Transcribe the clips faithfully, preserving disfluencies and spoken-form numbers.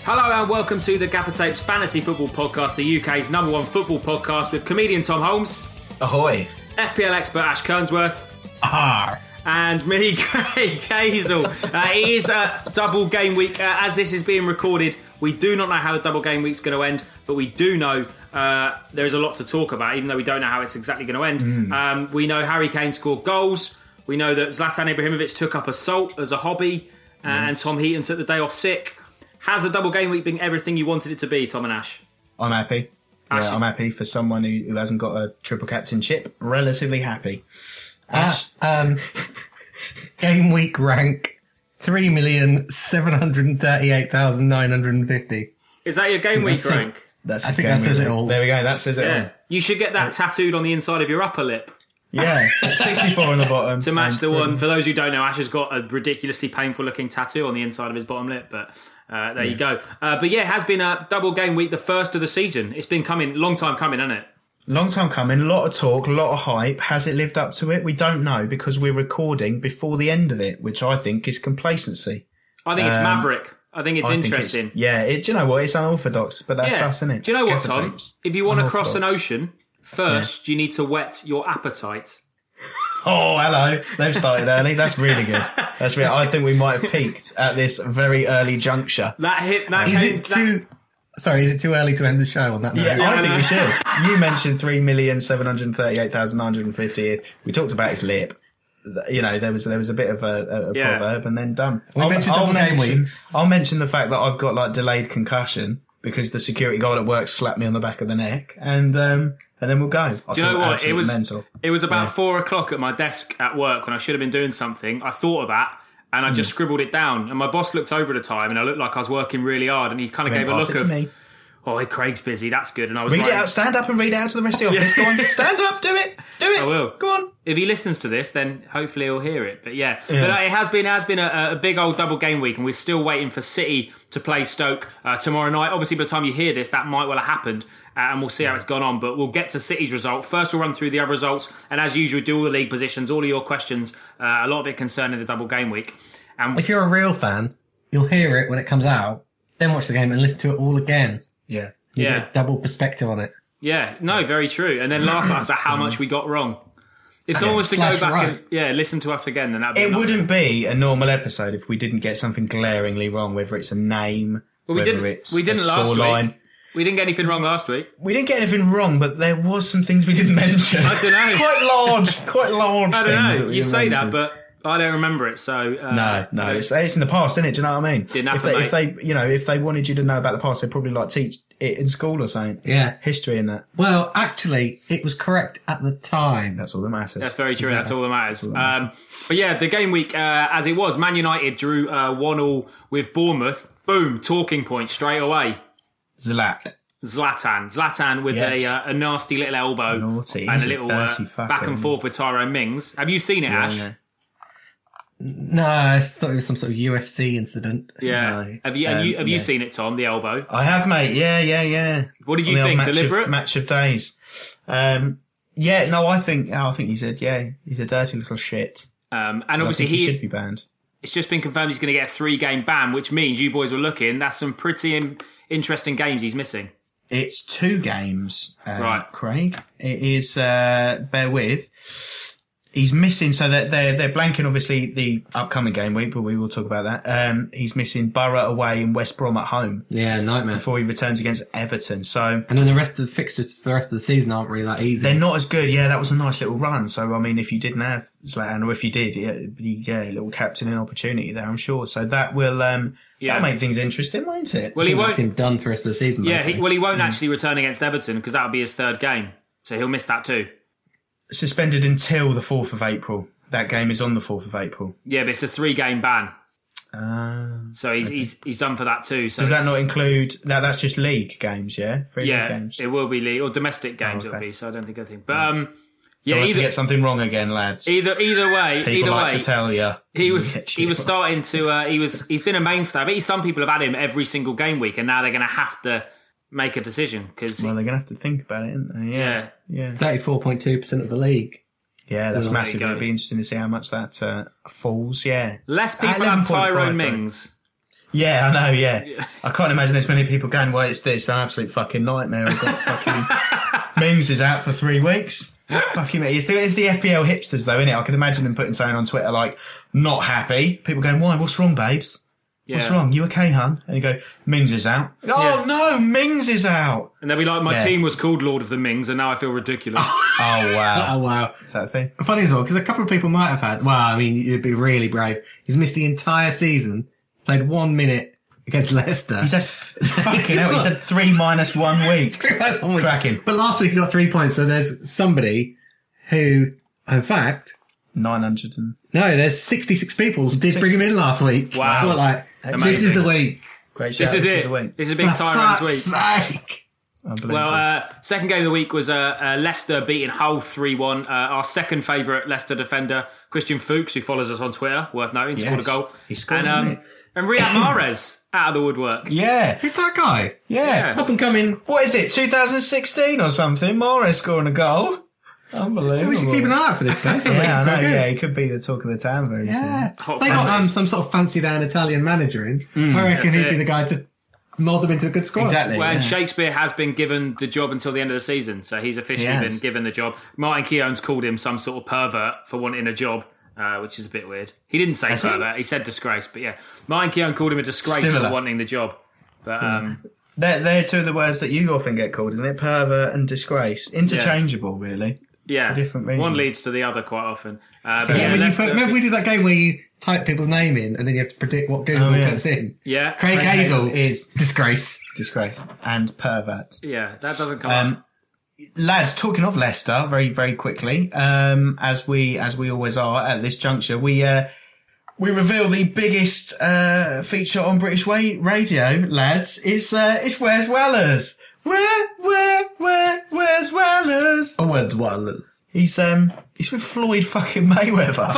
Hello and welcome to the Gaffer Tapes Fantasy Football Podcast, the U K's number one football podcast with comedian Tom Holmes. Ahoy. F P L expert Ash Kernsworth. Ahar. And me, Craig Hazel. Uh, it is a double game week. Uh, as this is being recorded, we do not know how the double game week's going to end, but we do know uh, there is a lot to talk about, even though we don't know how it's exactly going to end. Mm. Um, we know Harry Kane scored goals. We know that Zlatan Ibrahimovic took up assault as a hobby, uh, yes. and Tom Heaton took the day off sick. Has the double game week been everything you wanted it to be, Tom and Ash? I'm happy. Ash, yeah, I'm happy for someone who, who hasn't got a triple captainship. Relatively happy. Ash? Uh, um, game week rank three million seven hundred thirty-eight thousand nine hundred fifty. Is that your game week says, rank? That's I think that says it all. There we go, that says it yeah. all. You should get that tattooed on the inside of your upper lip. Yeah, sixty-four on the bottom. To match the one, for those who don't know, Ash has got a ridiculously painful looking tattoo on the inside of his bottom lip, but uh, there yeah. you go. Uh, but yeah, it has been a double game week, the first of the season. It's been coming, long time coming, hasn't it? Long time coming, a lot of talk, a lot of hype. Has it lived up to it? We don't know because we're recording before the end of it, which I think is complacency. I think it's um, maverick. I think it's I interesting. Think it's, yeah, it, do you know what? It's unorthodox, but that's yeah. us, isn't it? Do you know what, Tom? If you want to cross an ocean, first yeah. you need to whet your appetite. Oh, hello. They've started early. That's really good. That's really, I think we might have peaked at this very early juncture. That hit, that Is came, it too... That, Sorry, is it too early to end the show on that note? Yeah, yeah I think we should. You mentioned three million seven hundred thirty-eight thousand nine hundred fifty. We talked about his lip. You know, there was there was a bit of a, a yeah. proverb and then done. We I'll, mentioned I'll double game mention, weeks. I'll mention the fact that I've got like delayed concussion because the security guard at work slapped me on the back of the neck, and um, and then we'll go. I Do you know what? It was mental. It was about yeah. four o'clock at my desk at work when I should have been doing something. I thought of that. And I just mm. scribbled it down. And my boss looked over at the time and I looked like I was working really hard. And he kind of gave a look of, me. oh, Craig's busy. That's good. And I was read writing, it out. Stand up and read it out to the rest of the office. Go on. Stand up. Do it. Do it. I will. Go on. If he listens to this, then hopefully he'll hear it. But yeah, yeah. but it has been has been a, a big old double game week, and we're still waiting for City to play Stoke uh, tomorrow night. Obviously, by the time you hear this, that might well have happened, uh, and we'll see how it's gone on. But we'll get to City's result first. We'll run through the other results, and as usual, do all the league positions, all of your questions, uh, a lot of it concerning the double game week. And if you're a real fan, you'll hear it when it comes out, then watch the game and listen to it all again. Yeah. You yeah. get a double perspective on it. Yeah, no, very true. And then laugh at us at how much we got wrong. If someone was to go back right. and yeah, listen to us again, then that'd be It enough. wouldn't be a normal episode if we didn't get something glaringly wrong, whether it's a name, well, we whether didn't, it's we didn't a last scoreline. week. We didn't get anything wrong last week. We didn't get anything wrong, but there was some things we didn't mention. I don't know. quite large, quite large I don't things. know. That we you say mention. that, but I don't remember it. So uh, no, no, it's, it's in the past, isn't it? Do you know what I mean? Didn't if happen, they, if they, you know, if they wanted you to know about the past, they'd probably like teach it in school or something. Yeah, history and that. Well, actually, it was correct at the time. That's all that matters. That's very true. Yeah. That's all that matters. All that matters. Um, but yeah, the game week uh, as it was, Man United drew uh, one all with Bournemouth. Boom, talking point straight away. Zlat. Zlatan. Zlatan with yes. a, uh, a nasty little elbow. Naughty. And He's a little a uh, back and forth with Tyrone Mings. Have you seen it, yeah, Ash? Yeah. No, I thought it was some sort of U F C incident. Yeah. No. Have you, um, have you, have yeah. you seen it, Tom, the elbow? I have, mate. Yeah, yeah, yeah. What did you think? Match Deliberate? Of, match of days. Um, yeah, no, I think, oh, I think he said, yeah, he's a dirty little shit. Um, and but obviously he, he should be banned. It's just been confirmed he's going to get a three-game ban, which means you boys were looking. That's some pretty in- interesting games he's missing. It's two games, uh, right, Craig. It is, uh, bear with. He's missing, so that they're, they're blanking obviously the upcoming game week, but we will talk about that. Um, he's missing Borough away and West Brom at home. Yeah, nightmare. Before he returns against Everton. So, and then the rest of the fixtures for the rest of the season aren't really that easy. They're not as good. Yeah, that was a nice little run. So, I mean, if you didn't have Zlatan, or if you did, yeah, yeah, a little captaining opportunity there, I'm sure. So that will, um, yeah. that'll make things interesting, won't it? Well, he won't. That's him done for the rest of the season. Yeah, he, well, he won't mm. actually return against Everton because that'll be his third game. So he'll miss that too. Suspended until the fourth of April. That game is on the fourth of April. Yeah, but it's a three-game ban. Uh, so he's, okay. he's he's done for that too. So does that not include... That, that's just league games, yeah? Free yeah, league games? it will be league. Or domestic games oh, okay. it'll be, so I don't think I think. But, um... yeah, Don't either, to get something wrong again, lads. Either either way, People either like way, to tell you. He was he was starting to uh, he was he's been a mainstay. I bet some people have had him every single game week, and now they're going to have to make a decision because well, they're going to have to think about it, aren't they? Yeah, yeah. Thirty-four point two percent of the league. Yeah, that's well, massive. It'd be interesting to see how much that uh, falls. Yeah, less people have Tyrone Mings. Yeah, I know, yeah. yeah. I can't imagine there's many people going, well, it's, it's an absolute fucking nightmare. I've got fucking Mings is out for three weeks. Fucking it's the, it's the F P L hipsters, though, innit? I can imagine them putting something on Twitter like, not happy. People going, why? What's wrong, babes? Yeah. What's wrong? You okay, hun? And you go, Mings is out. Oh, yeah. no, Mings is out. And they'll be like, my yeah. team was called Lord of the Mings, and now I feel ridiculous. Oh, wow. Oh, wow. Is that a thing? Funny as well, because a couple of people might have had, well, I mean, you'd be really brave. He's missed the entire season, played one minute against Leicester. He's had, fucking hell, he's had three minus one weeks. Cracking. But last week he got three points, so there's somebody who, in fact... nine hundred and... No, there's sixty-six people who did bring him in last week. Wow. Thought like, Amazing. This is the week. Great This is it. This is a big Tyrants week. Sake. Well, uh, second game of the week was uh, uh, Leicester beating Hull three one. Uh, our second favourite Leicester defender, Christian Fuchs, who follows us on Twitter, worth noting, yes. scored a goal. He scored, and, um, and Riyad Mahrez out of the woodwork. Yeah. Who's that guy? Yeah. yeah. Up and coming. What is it, two thousand sixteen or something? Mahrez scoring a goal. Unbelievable. So we should keep an eye out for this guy. yeah, like I know, yeah, he could be the talk of the town very yeah. soon. They got um, some sort of fancy down Italian manager in. Mm, I reckon he'd it. be the guy to mould them into a good squad. Exactly. Well, yeah. and Shakespeare has been given the job until the end of the season, so he's officially he been given the job. Martin Keown's called him some sort of pervert for wanting a job, uh, which is a bit weird. He didn't say has pervert, he? he said disgrace, but yeah. Martin Keown called him a disgrace Similar. for wanting the job. But um, they're, they're two of the words that you often get called, isn't it? Pervert and disgrace. Interchangeable, yeah. really. Yeah, for different reasons. One leads to the other quite often. Uh, but yeah, yeah, when Leicester, you put, remember we did that game where you type people's name in and then you have to predict what Google oh, yeah. puts in? Yeah. Craig, Craig Hazel, Hazel is disgrace. Disgrace. And pervert. Yeah, that doesn't come um, up. Lads, talking of Leicester, very, very quickly, um, as we as we always are at this juncture, we uh, we reveal the biggest uh, feature on British radio, lads. It's uh, it's Where's Wellers? Where, where, where, where's Wellers? Oh, where's Wellers? He's um, he's with Floyd fucking Mayweather. Fuck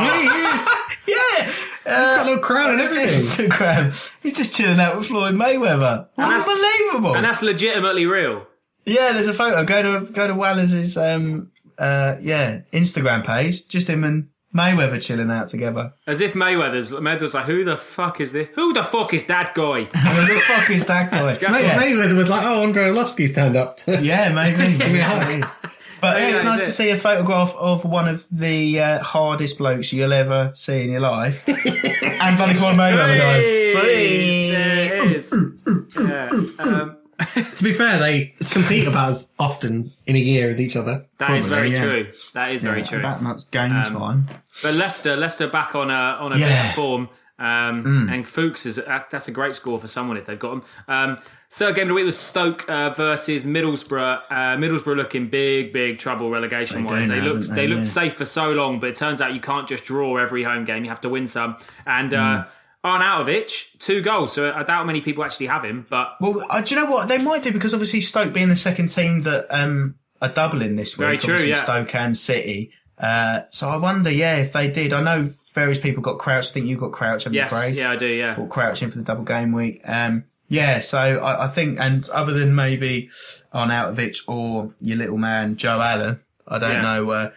off. yeah, uh, he's got a little crown and everything. Instagram. He's just chilling out with Floyd Mayweather. And Unbelievable. And that's legitimately real. Yeah, there's a photo. Go to go to Wellers' um, uh, yeah, Instagram page. Just him and Mayweather chilling out together. As if Mayweather's Mayweather's like, who the fuck is this? Who the fuck is that guy? Who the fuck is that guy? May- yeah. Mayweather was like, oh, Andre Arlovski's turned up. To- yeah, maybe. maybe that's But yeah, it's nice it. to see a photograph of one of the uh, hardest blokes you'll ever see in your life. And bloody Floyd Mayweather, guys. See? There it is. yeah. Um, to be fair, they compete about as often in a year as each other. That Probably, is very yeah. true. That is yeah, very true. About much game Um, time. But Leicester, Leicester back on a on a Yeah. bit of form. Um, mm. And Fuchs is uh, that's a great score for someone if they've got him. Um, third game of the week was Stoke uh, versus Middlesbrough. Uh, Middlesbrough looking big, big trouble relegation wise. They, they looked they, they looked yeah. safe for so long, but it turns out you can't just draw every home game. You have to win some. And uh, mm. Arnautovic, two goals. So I doubt many people actually have him. But well, uh, do you know what they might do, because obviously Stoke being the second team that um, are doubling this week. Very true, obviously yeah. Stoke and City. Uh, so I wonder, yeah, if they did. I know various people got Crouch. I think you got Crouch, haven't yes, you, Craig? yeah, I do, yeah. Got Crouch in for the double game week. Um, yeah, so I, I think, and other than maybe Arnautovic or your little man Joe Allen, I don't Yeah. know. Uh,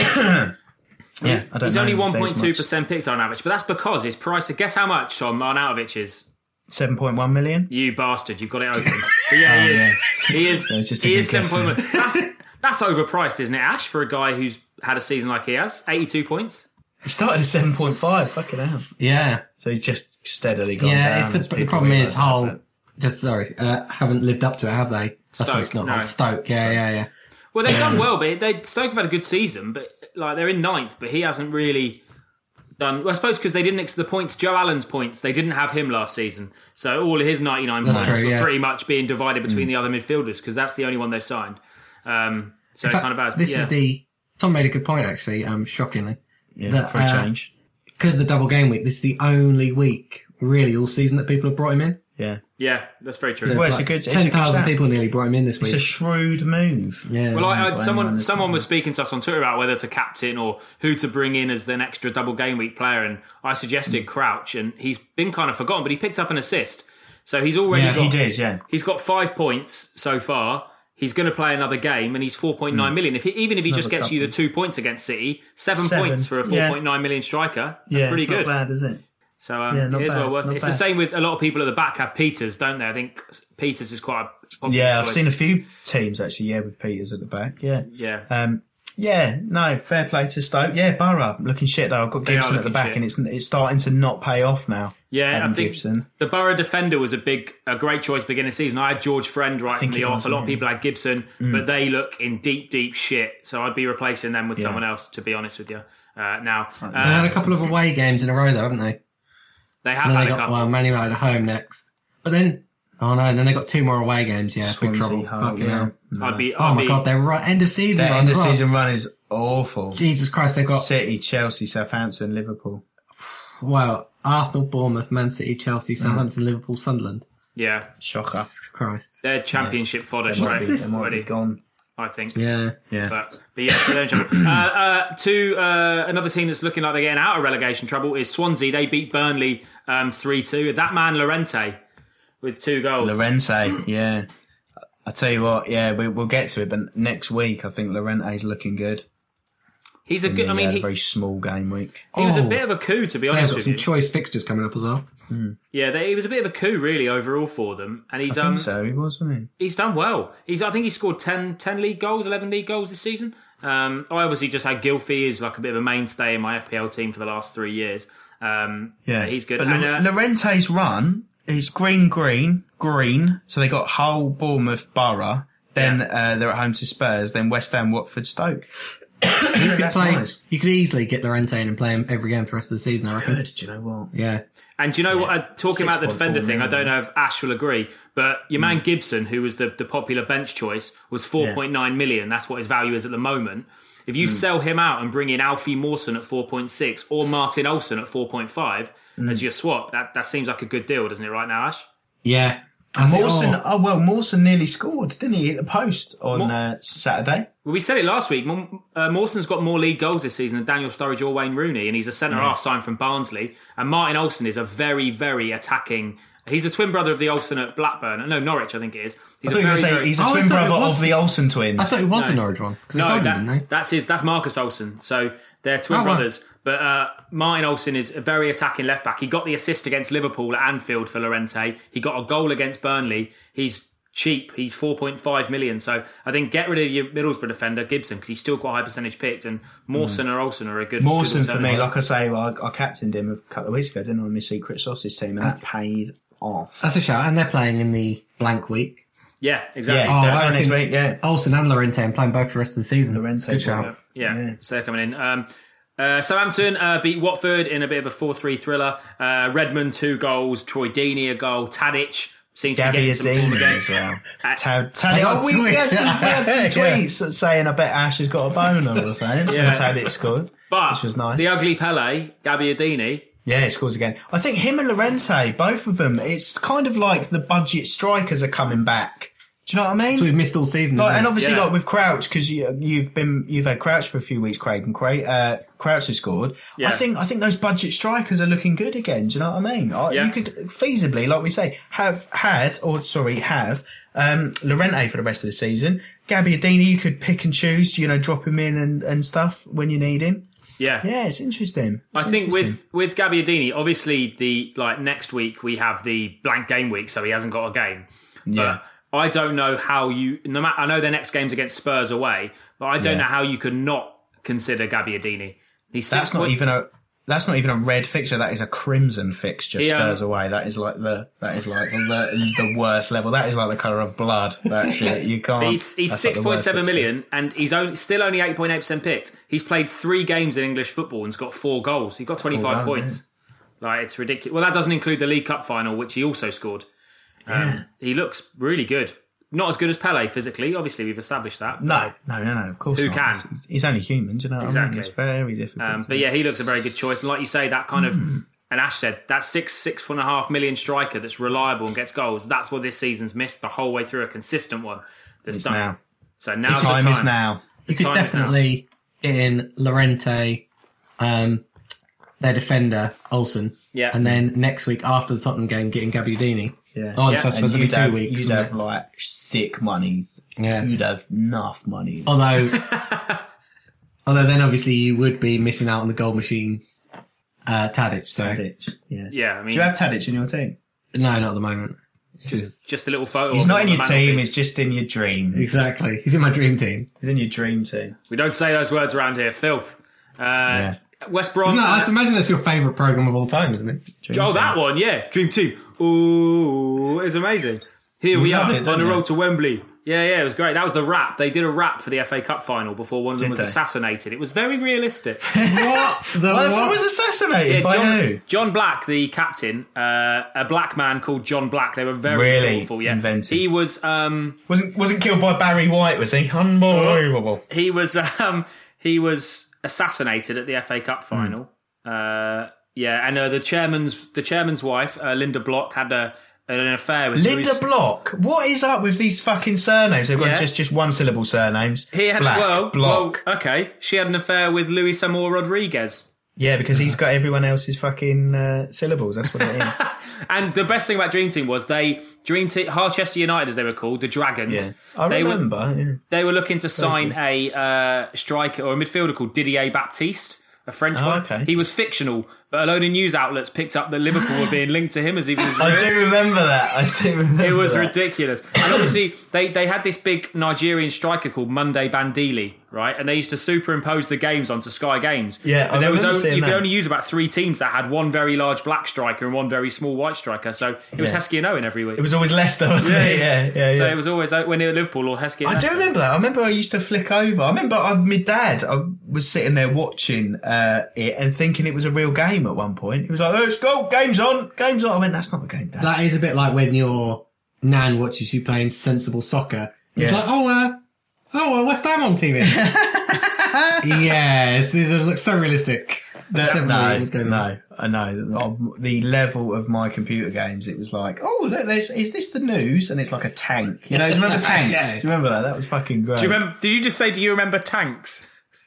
yeah, I don't He's know. only if one there's point two much. percent picked on average, but that's because his price. Guess how much, Tom, Arnautovic is? seven point one million. You bastard, you've got it open. But yeah, he Oh, is. yeah. He is. So it's just a he good is seven guess, point one. yeah. That's that's overpriced, isn't it, Ash, for a guy who's had a season like he has? eighty-two points. He started at seven point five. Fucking hell. Yeah. So he's just steadily gone Yeah, down. it's the, as the people problem realise is that, Hull, but- just sorry, uh, haven't lived up to it, have they? Stoke, That's it's not no. Hull. Stoke, yeah, yeah, yeah. Well, they've done well, but they Stoke have had a good season, but like they're in ninth, but he hasn't really done. Well, I suppose because they didn't ex- the points, Joe Allen's points, they didn't have him last season, so all of his ninety-nine That's points true, were yeah. pretty much being divided between mm. the other midfielders because that's the only one they've signed. Um, so In it fact, kind of has. this yeah. is the Tom made a good point actually. Um, shockingly, Yeah, that, for a uh, change. because the double game week. This is the only week really all season that people have brought him in. Yeah. Yeah, that's very true. So Well, it's like a good- it's a ten good thousand stat. people nearly brought him in this It's week. a shrewd move. yeah. Well, I, I, Blame someone on it. someone was speaking to us on Twitter about whether to captain or who to bring in as an extra double game week player, and I suggested Crouch, and he's been kind of forgotten, but he picked up an assist, so he's already Yeah, got, He did, yeah. he's got five points so far. He's going to play another game, and he's four point nine million. If he, even if he just Another gets you the couple. two points against City, seven, Seven, points for a yeah. four point nine million striker. That's Yeah, pretty not good. bad, is it? So um, Yeah, not it is bad, well worth it. not It's bad. the same with a lot of people at the back have Peters, don't they? I think Peters is quite a popular Yeah, I've choice. seen a few teams actually. Yeah, with Peters at the back. Yeah, Yeah. um, yeah. No, fair play to Stoke. Yeah, Borough looking shit though. I've got They are Gibson at the looking back, shit. and it's it's starting to not pay off now. Yeah, having I think Gibson. the Borough defender was a big, a great choice beginning of the season. I had George Friend right from think the it off. was, A lot of yeah. people had Gibson, but they look in deep, deep shit. So I'd be replacing them with Yeah. someone else, to be honest with you. Uh, now, They uh, had a couple of away games in a row, though, haven't they? they have And then had they a got couple. well, Man United at home next. But then, oh no, and then they got two more away games. Yeah, big Swansea, trouble. Hull, Fucking yeah. hell. No. I'd be, Oh I'd my be, god, they're right end of season. Their run end of as well. season run is awful. Jesus Christ, they've got City, Chelsea, Southampton, Liverpool. well Arsenal, Bournemouth, Man City, Chelsea, Southampton, Liverpool, Sunderland. yeah, Shocker. Jesus Christ. they're championship fodder They might straight be, this? they might already, be gone. I think. Yeah. Yeah. But, but yeah, so they're in trouble. uh, uh, to uh, another team that's looking like they're getting out of relegation trouble is Swansea. They beat Burnley um, three two. That man Llorente with two goals. Lorente, yeah. I tell you what, yeah, we, we'll get to it, but next week I think Lorente's looking good. He's a good. I mean, a he, very small game week. he was a Oh. bit of a coup, to be They've honest got with some you. choice fixtures coming up as well. Yeah, they, he was a bit of a coup, really, overall for them, and he's I um think so, he was, wasn't he's done well. He's I think he scored ten, ten league goals, eleven league goals this season. Um, I obviously just had Gylfi as like a bit of a mainstay in my F P L team for the last three years. Um, he? yeah, he's good. But And, Lo- uh, Lorente's run is green, green, green. So they got Hull, Bournemouth, Borough. Then uh, they're at home to Spurs. Then West Ham, Watford, Stoke. You could, That's play, nice. you could easily get Llorente in and play him every game for the rest of the season, I reckon. Good, do you know what? Yeah. And do you know what? Uh, talking about the six point four defender thing, I don't million. know if Ash will agree, but your Hmm. man Gibson, who was the, the popular bench choice, was four point nine million. That's what his value is at the moment. If Hmm. you sell him out and bring in Alfie Mawson at four point six or Martin Olsen at four point five Hmm. as your swap, that, that seems like a good deal, doesn't it, right now, Ash? Yeah. I think- Mawson, oh, oh well, Mawson nearly scored, didn't he? Hit the post on uh, Saturday. Well, we said it last week. Mo- Uh, Mawson's got more league goals this season than Daniel Sturridge or Wayne Rooney, and he's a centre half signed from Barnsley. And Martin Olsen is a very, very attacking. He's a twin brother of the Olsen at Blackburn. No, Norwich, I think it is. He's I thought you were very, going to say very- he's a Oh, I twin thought it brother was- of the Olsen twins. I thought it was No. the Norwich one. Because No, they sold that, him, didn't they? that's his. That's Marcus Olsen. So they're twin Oh, right. brothers. But uh, Martin Olsen is a very attacking left back. He got the assist against Liverpool at Anfield for Llorente. He got a goal against Burnley. He's cheap. He's four point five million. So I think get rid of your Middlesbrough defender Gibson because he's still got a high percentage picked. And Mawson or Olsen are a good. Mawson good for me, alternative. like I say, I, I captained him a couple of weeks ago, didn't I, on my secret sausage team, and that paid off. That's a shout. And they're playing in the blank week. Yeah, exactly. Yeah, So- so I next reckon- week, yeah. Olsen and Llorente and playing both for the rest of the season. Llorente Good shout. both. Yeah, Yeah. so they're coming in. Um, uh, Southampton uh, beat Watford in a bit of a four three thriller. Uh, Redmond, two goals. Troy Deeney, a goal. Tadic seems to be Gabby getting some form Adini again. as well. Uh, Tad, Tad, I got oh, we, we had tweets. some, we had some Yeah. tweets saying I bet Ash has got a boner or something. Yeah. Yeah. Tadic scored, But which was nice. the ugly Pele, Gabby Adini, Yeah, he scores again. I think him and Llorente, both of them, it's kind of like the budget strikers are coming back. Do you know what I mean? So we've missed all season. Like, haven't and we? obviously, Yeah. like with Crouch, because you, you've been you've had Crouch for a few weeks, Craig, and Craig, uh, Crouch has scored. Yeah. I think I think those budget strikers are looking good again. Do you know what I mean? I, Yeah. You could feasibly, like we say, have had or sorry, have um, Llorente for the rest of the season. Gabby Adini, you could pick and choose. You know, drop him in and, and stuff when you need him. yeah. Yeah, it's interesting. It's I think interesting. with with Gabby Adini, obviously the like next week we have the blank game week, so he hasn't got a game. Yeah. But I don't know how you. No matter, I know their next game's against Spurs away, but I don't Yeah. know how you could not consider Gabby Adini. He's six That's not point- even a that's not even a red fixture. That is a crimson fixture. Yeah. Spurs away. That is like the that is like the the worst level. That is like the colour of blood. That shit. You can't. He's, he's that's like six the point worst seven fixture. million, and he's only, still only eight point eight percent picked. He's played three games in English football and's got four goals. He's got twenty five goals, points. Like it's ridiculous. Well, that doesn't include the League Cup final, which he also scored. Um, he looks really good. Not as good as Pele physically. Obviously, we've established that. No, no, no, no. Of course Who not. can? He's, he's only human. Do you know what I Exactly. mean? It's very difficult. Um, but yeah, he looks a very good choice. And like you say, that kind of, and Ash said, that six, six and a half million striker that's reliable and gets goals, that's what this season's missed the whole way through, a consistent one that's It's done. now. So the now's time, the time. is now. You could time is now. definitely get in Llorente, um, their defender, Olsen. Yeah. And then next week after the Tottenham game, getting Gabby Adini. Yeah. Oh, Yeah. so it's supposed to And be you'd two have, weeks. you'd wouldn't have it? like sick monies. Yeah. You'd have enough money. Although, although then obviously you would be missing out on the goal machine Uh, Tadic, sorry. Tadic, yeah. Yeah, I mean, Do you have Tadic in your team? No, not at the moment. It's just, just a little photo. He's of not him in on your the team, mantelpiece. he's just in your dreams. exactly. He's in my dream team. He's in your dream team. We don't say those words around here. Filth. Uh, Yeah. West Brom. No, I imagine that's your favourite programme of all time, isn't it? Dream Oh, team. that one, yeah. Dream Team. Ooh, it's amazing. Here we love are it, on don't the you? road to Wembley. Yeah, yeah, it was great. That was the rap. They did a rap for the F A Cup final before one of them Did was they? assassinated. It was very realistic. What? The Well, if what? it was assassinated Yeah, by John, who? John Black, the captain, uh, a black man called John Black. They were very Really thoughtful. Yeah, inventive. he was. Um, Wasn't wasn't killed by Barry White, was he? Unbelievable. he was. Um, he was assassinated at the F A Hmm. Cup final. Uh, yeah, and uh, the chairman's the chairman's wife, uh, Linda Block, had a an affair with Linda Louis- Block. What is up with these fucking surnames? They've got Yeah. just, just one syllable surnames. He had Black, well, Block. well, okay. She had an affair with Luis Amor Rodriguez. Yeah, because he's got everyone else's fucking uh, syllables. That's what it is. And the best thing about Dream Team was they Dream Team Harchester United, as they were called, the Dragons. Yeah. I they remember. Were, yeah. they were looking to sign a uh, striker or a midfielder called Didier Baptiste, a French Oh, one. okay. He was fictional, but a load of news outlets picked up that Liverpool were being linked to him as if he was real. I do remember that. I do remember It was that. ridiculous. And obviously, they, they had this big Nigerian striker called Monday Bandili, right? And they used to superimpose the games onto Sky Games. Yeah, and I there was remember only, seeing you could that. only use about three teams that had one very large black striker and one very small white striker. So it was Yeah. Heskey and Owen every week. It was always Leicester, wasn't it? Yeah, yeah, yeah. So it was always like when they were Liverpool or Heskey. and I do Leicester. remember that. I remember I used to flick over. I remember I, my dad, I was sitting there watching uh, it and thinking it was a real game at one point. He was like, let's go, game's on, game's on. I went, that's not a game, Dad. That is a bit like when your nan watches you playing sensible soccer. It's Yeah. like, oh, uh, oh, uh, West Ham on T V. Yes, these are, look so realistic. That's That- definitely what's going no, on. no, I know. The level of my computer games, it was like, oh, look, there's, is this the news? And it's like a tank. You know, do you remember tanks? Yeah. Do you remember that? That was fucking great. Do you remember? Did you just say? Do you remember tanks?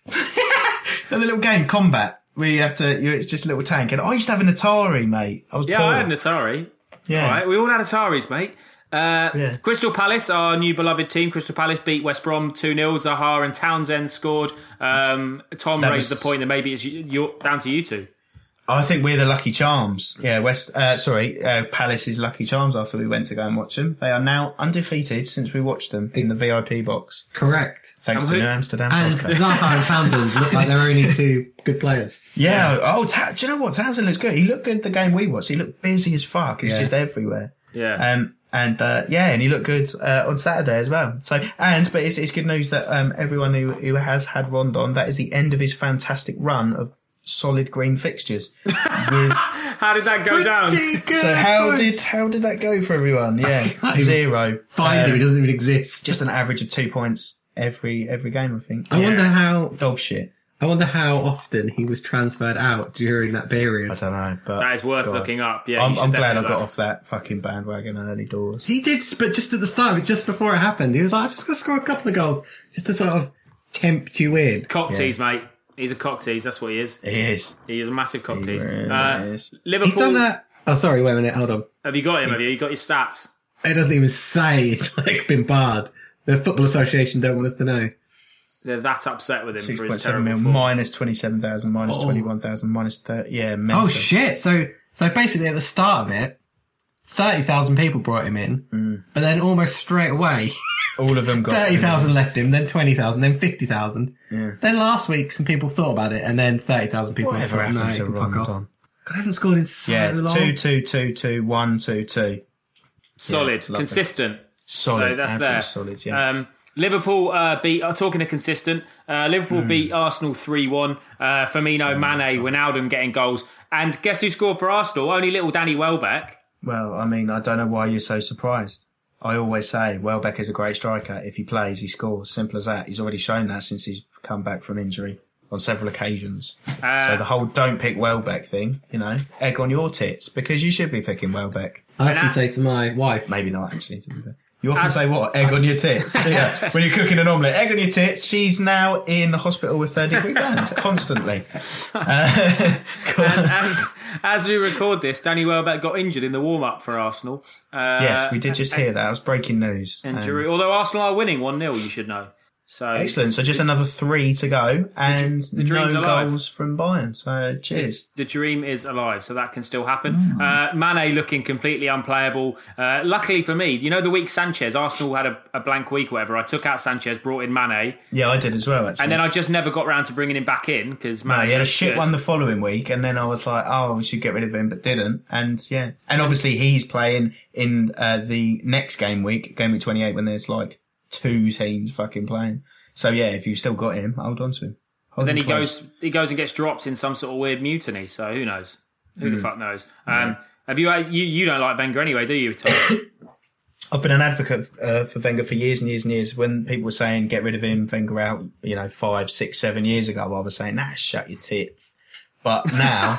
And the little game, Combat, where you have to, you, it's just a little tank. And I used to have an Atari, mate. I was Yeah, poor. I had an Atari. Yeah. All right, we all had Ataris, mate. Uh, Yeah. Crystal Palace, our new beloved team. Crystal Palace beat West Brom two nil. Zaha and Townsend scored. Um, Tom That raised was- the point that maybe it's you, you're, down to you two. I think we're the lucky charms. Yeah, West. Uh, sorry, uh, Palace's lucky charms. After we went to go and watch them, they are now undefeated since we watched them in the V I P box. Correct. Thanks And to who- New Amsterdam. And podcast. Zaha and Townsend look like they're only two good players. Yeah. Oh, Ta- do you know what? Townsend looks good. He looked good the game we watched. He looked busy as fuck. He's Yeah. just everywhere. Yeah. Um. And uh, yeah, and he looked good uh, on Saturday as well. So, and but it's, it's good news that um, everyone who who has had Rondon, that is the end of his fantastic run of solid green fixtures. With, How did that go down? Pretty good. so how did how did that go for everyone? Yeah, can't even zero. Find Um, him, he doesn't even exist. just an average of two points every every game, I think. I wonder how. Dog shit. I wonder how often he was transferred out during that period. I don't know, but That is worth God. looking up. Yeah, I'm, you should I'm glad I definitely got look. off that fucking bandwagon early doors. He did, but just at the start of it, just before it happened, he was like, I'm just going to score a couple of goals just to sort of tempt you in. Cock tease, mate. He's a cock tease. That's what he is. He is. He is a massive cock He tease. really Uh, is. He's Liverpool. done that. Oh, sorry, wait a minute, hold on. Have you got him? Have you? You got your stats? It doesn't even say it's like been barred. The Football Association don't want us to know. They're that upset with him Six for point his seven terrible mil, form. minus twenty-seven thousand, minus Oh. twenty-one thousand, minus thirty. Yeah, mental. Oh shit! So, so basically at the start of it, thirty thousand people brought him in, Mm. but then almost straight away, All of them got thirty thousand left him, then twenty thousand, then fifty thousand. Yeah. Then last week, some people thought about it, and then thirty thousand people. Whatever thought, no, happened to you can fuck off. Rondon? God, he hasn't scored in so Yeah, long. two, two, two, two, one, two, two. Solid, lovely. consistent. Solid, So that's absolutely there. solid. Yeah. Um, Liverpool uh, beat. Uh, talking of consistent, uh, Liverpool Hmm. beat Arsenal three one. Uh, Firmino, Mane, Wijnaldum getting goals. And guess who scored for Arsenal? Only little Danny Welbeck. Well, I mean, I don't know why you're so surprised. I always say Welbeck is a great striker. If he plays, he scores. Simple as that. He's already shown that since he's come back from injury on several occasions. Uh, so the whole don't pick Welbeck thing, you know, egg on your tits, because you should be picking Welbeck. I often And say to my wife, Maybe not, actually, to be fair. You often As- say what? Egg on your tits. Yeah. When you're cooking an omelette. Egg on your tits. She's now in the hospital with third degree burns constantly. Uh, And as, as we record this, Danny Welbeck got injured in the warm up for Arsenal. Uh, yes, we did just hear that. It was breaking news. Um, Injury. Although Arsenal are winning one nil, you should know. So Excellent. So just another three to go, and the dream's no alive. goals from Bayern. So cheers. The dream is alive, so that can still happen. Mm. Uh, Mane looking completely unplayable. Uh, luckily for me, you know, the week Sanchez, Arsenal had a, a blank week or whatever. I took out Sanchez, brought in Mane. Yeah, I did as well, actually. And then I just never got round to bringing him back in because Mane. No, he had a was shit good. one the following week, and then I was like, oh, we should get rid of him, but didn't. And yeah. And obviously he's playing in uh, the next game week, game week twenty-eight, when there's like two teams fucking playing. So yeah, if you've still got him, hold on to him. But Hold then him he close. goes, he goes and gets dropped in some sort of weird mutiny. So who knows? Who Mm. the fuck knows? Um, have you, you? You don't like Wenger anyway, do you, Tom? I've been an advocate uh, for Wenger for years and years and years. When people were saying get rid of him, Wenger out, you know, five, six, seven years ago, I was saying, nah, shut your tits. But now,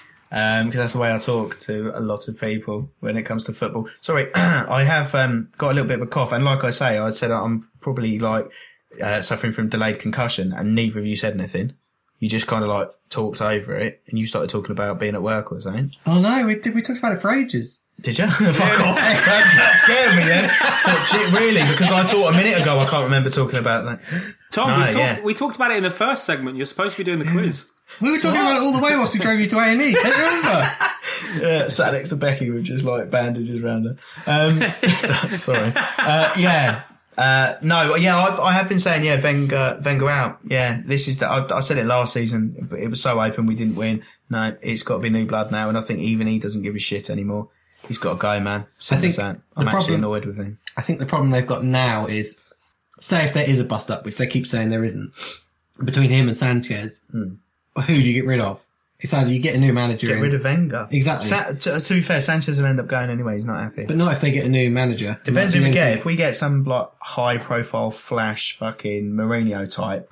um, because that's the way I talk to a lot of people when it comes to football. Sorry, I have um, got a little bit of a cough, and like I say, I said I'm probably like uh, suffering from delayed concussion, and neither of you said anything. You just kind of like talked over it, and you started talking about being at work or something. Oh no, we did. We talked about it for ages. Did you? Fuck off. That, that scared me then. Thought, gee, really? Because I thought a minute ago I can't remember talking about that. Tom, No, we, talked, yeah. we talked about it in the first segment. You're supposed to be doing the quiz. We were talking about it all the way whilst we drove you to A and E. Don't you remember? Yeah, sat next to Becky with just like bandages around her. Um, so, sorry. Uh, yeah. Uh, no, yeah, I've, I have been saying, yeah, Wenger, Wenger out. Yeah, this is the, I, I said it last season, but it was so open, we didn't win. No, it's got to be new blood now, and I think even he doesn't give a shit anymore. He's got to go, man. Simple I think as that. the I'm actually problem- annoyed with him. I think the problem they've got now is, say if there is a bust up, which they keep saying there isn't, between him and Sanchez, Hmm. who do you get rid of? It's either you get a new manager Get in, rid of Wenger. Exactly. Sa- to, to be fair, Sanchez will end up going anyway. He's not happy. but not if they get a new manager. Depends Like, who we the get. end- If we get some like high profile flash fucking Mourinho type,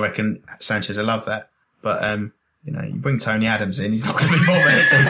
I reckon Sanchez will love that. But um, you know, you bring Tony Adams in, he's not going to be bothered. is he?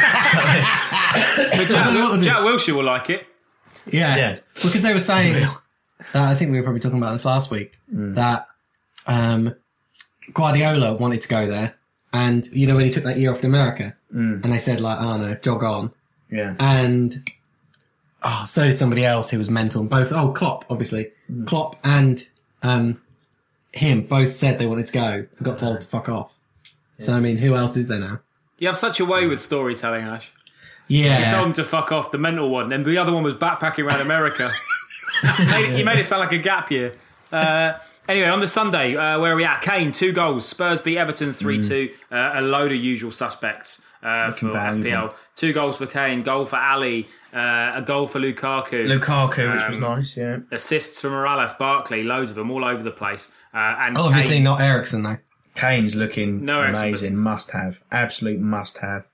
But Jack, Wil- Jack Wilshere will like it. Yeah. Yeah. Because they were saying, uh, I think we were probably talking about this last week, Mm. that um, Guardiola wanted to go there. And, you know, when he took that year off in America, Mm. and they said, like, oh no, jog on. yeah. And, oh, so did somebody else who was mental. Both, oh, Klopp, obviously. Mm. Klopp and um, him both said they wanted to go and got told to fuck off. So, I mean, who else is there now? You have such a way with storytelling, Ash. Yeah. You told him to fuck off, the mental one, and the other one was backpacking around America. you, made it, you made it sound like a gap year. Uh, anyway, on the Sunday, uh, where are we at? Kane, two goals. Spurs beat Everton three two. Uh, a load of usual suspects uh, for valuable. F P L. Two goals for Kane, goal for Ali, uh, a goal for Lukaku. Lukaku, which was Um, nice, yeah. Assists for Morales, Barkley, loads of them all over the place. Uh, and Obviously Kane, not Ericsson, though. Kane's looking No, excellent. amazing. Must have. Absolute must have.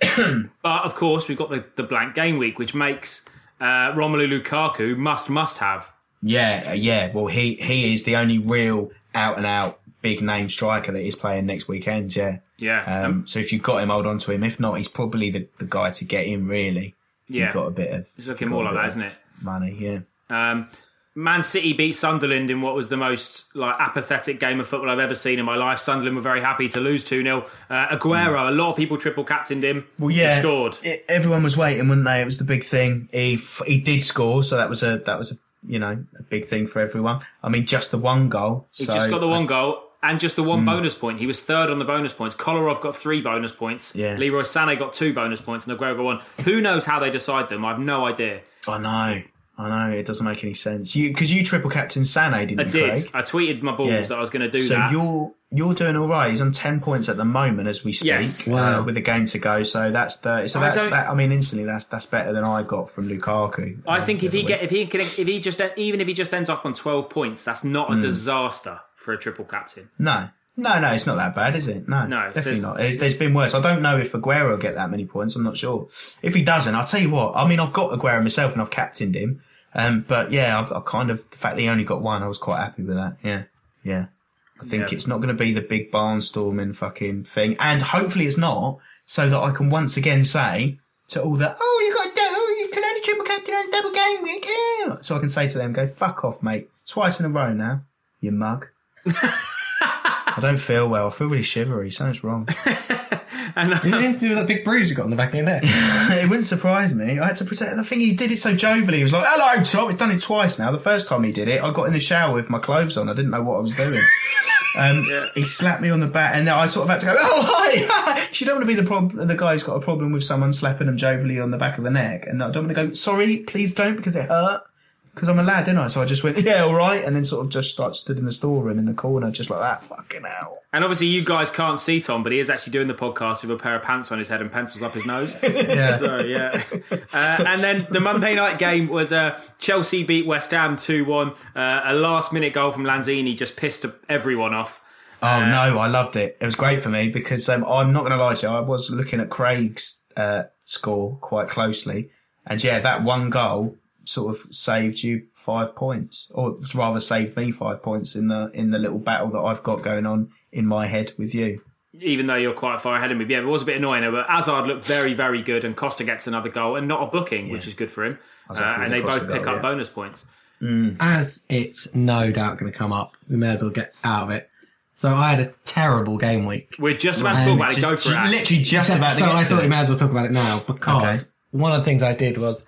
But of course, we've got the, the blank game week, which makes uh, Romelu Lukaku must must have. Yeah, uh, yeah. Well, he, he is the only real out and out big name striker that is playing next weekend, yeah. Yeah. Um, so if you've got him, hold on to him. If not, he's probably the, the guy to get in, really. If Yeah. You've got a bit of... It's looking got more a like bit that, of isn't it? Money, yeah. Um, Man City beat Sunderland in what was the most like apathetic game of football I've ever seen in my life. Sunderland were very happy to lose two nil. Uh, Aguero, a lot of people triple captained him. Well, yeah, He scored. It, everyone was waiting, weren't they? It was the big thing. He f- he did score, so that was a that was a you know a big thing for everyone. I mean, just the one goal. He so, just got the one goal and just the one bonus point. He was third on the bonus points. Kolarov got three bonus points. Yeah. Leroy Sané got two bonus points and Aguero got one. Who knows how they decide them? I have no idea. I know, I know. It doesn't make any sense. You because you triple captain Sané, didn't I you, did. Craig? I tweeted my balls Yeah. that I was going to do so that. you're you're doing all right. He's on ten points at the moment as we speak. Yes. Wow. Uh, with a game to go, so that's the so I that's don't- that. I mean, instantly that's that's better than I got from Lukaku. I um, think the if he other get week. if he can if he just even if he just ends up on twelve points, that's not a disaster for a triple captain. no. No, no, it's not that bad, is it? No, No, definitely so- not. There's, there's been worse. I don't know if Aguero will get that many points. I'm not sure. If he doesn't, I'll tell you what. I mean, I've got Aguero myself and I've captained him. Um, but yeah, I've, I kind of the fact that he only got one, I was quite happy with that. Yeah, yeah. I think Yeah. it's not going to be the big barnstorming fucking thing, and hopefully it's not, so that I can once again say to all the oh you got a double, you can only triple captain on a double game week. Yeah. So I can say to them, go fuck off, mate. Twice in a row now, you mug. I don't feel well. I feel really shivery. Something's wrong. And, uh, Is it anything to do with that big bruise you got on the back of your neck? It wouldn't surprise me. I had to protect the thing. He did it so jovially. He was like, "Hello, Tom." He's done it twice now. The first time he did it, I got in the shower with my clothes on. I didn't know what I was doing. Um, yeah. He slapped me on the back, and then I sort of had to go, "Oh, hi!" You don't want to be the prob- the guy who's got a problem with someone slapping them jovially on the back of the neck, and I don't want to go, "Sorry, please don't," because it hurt. Because I'm a lad, didn't I? So I just went, "Yeah, all right," and then sort of just like stood in the storeroom in the corner, just like that. Fucking hell. And obviously, you guys can't see Tom, but he is actually doing the podcast with a pair of pants on his head and pencils up his nose. Yeah. So yeah. Uh, and then the Monday night game was uh, Chelsea beat West Ham two one. Uh, a last minute goal from Lanzini just pissed everyone off. Oh uh, no, I loved it. It was great for me because um, I'm not going to lie to you. I was looking at Craig's uh, score quite closely, and yeah, that one goal sort of saved you five points, or rather saved me five points in the in the little battle that I've got going on in my head with you. Even though you're quite far ahead of me, yeah, it was a bit annoying. But Hazard looked very, very good, and Costa gets another goal and not a booking, yeah. which is good for him. Uh, and they both pick goal, up yeah. bonus points. Mm. As it's no doubt going to come up, we may as well get out of it. So I had a terrible game week. We're just about to talk about it. Go for it. Literally just so, about to So get I to thought it. we may as well talk about it now because okay. one of the things I did was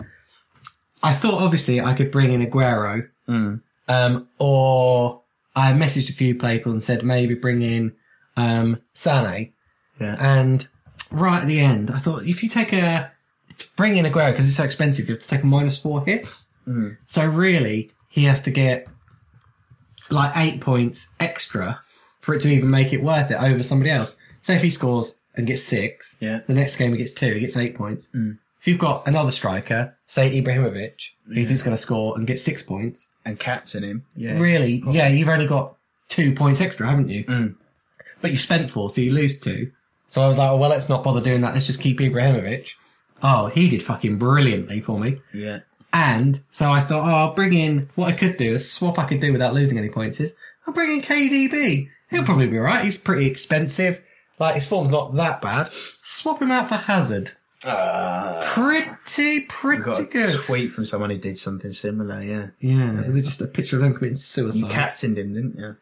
I thought obviously I could bring in Aguero, mm. um, or I messaged a few people and said maybe bring in um, Sané. Yeah. And right at the end, I thought if you take a bring in Aguero because it's so expensive, you have to take a minus four hit. Mm. So really, he has to get like eight points extra for it to even make it worth it over somebody else. So if he scores and gets six, yeah. the next game he gets two, he gets eight points. Mm. If you've got another striker, say Ibrahimovic, who you think's going to score and get six points, and captain him, yeah, really, probably. yeah, you've only got two points extra, haven't you? Mm. But you spent four, so you lose two. So I was like, oh, well, let's not bother doing that. Let's just keep Ibrahimovic. Oh, he did fucking brilliantly for me. Yeah. And so I thought, oh, I'll bring in, what I could do, a swap I could do without losing any points is, I'll bring in K D B. He'll probably be alright. He's pretty expensive. Like, his form's not that bad. Swap him out for Hazard. Uh, pretty, pretty we got a good. tweet from someone who did something similar, yeah. Yeah. Was it just a picture of them committing suicide? You captained him, didn't you?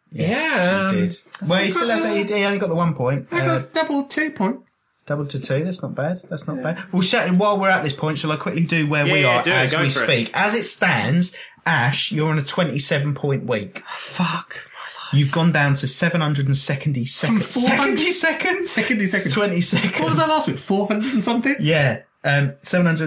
Yeah. You did. Well, he still has, a, he only got the one point. I uh, got double two points. Double to two, that's not bad. That's not yeah. bad. Well, shall, while we're at this point, shall I quickly do where yeah, we yeah, are do as it, we for speak? It. As it stands, Ash, you're on a twenty-seven point week. Fuck. You've gone down to seven hundred seventy seconds. seventy seconds? seconds? seconds. twenty seconds. What was that last week? four hundred and something? Yeah. Um, seven hundred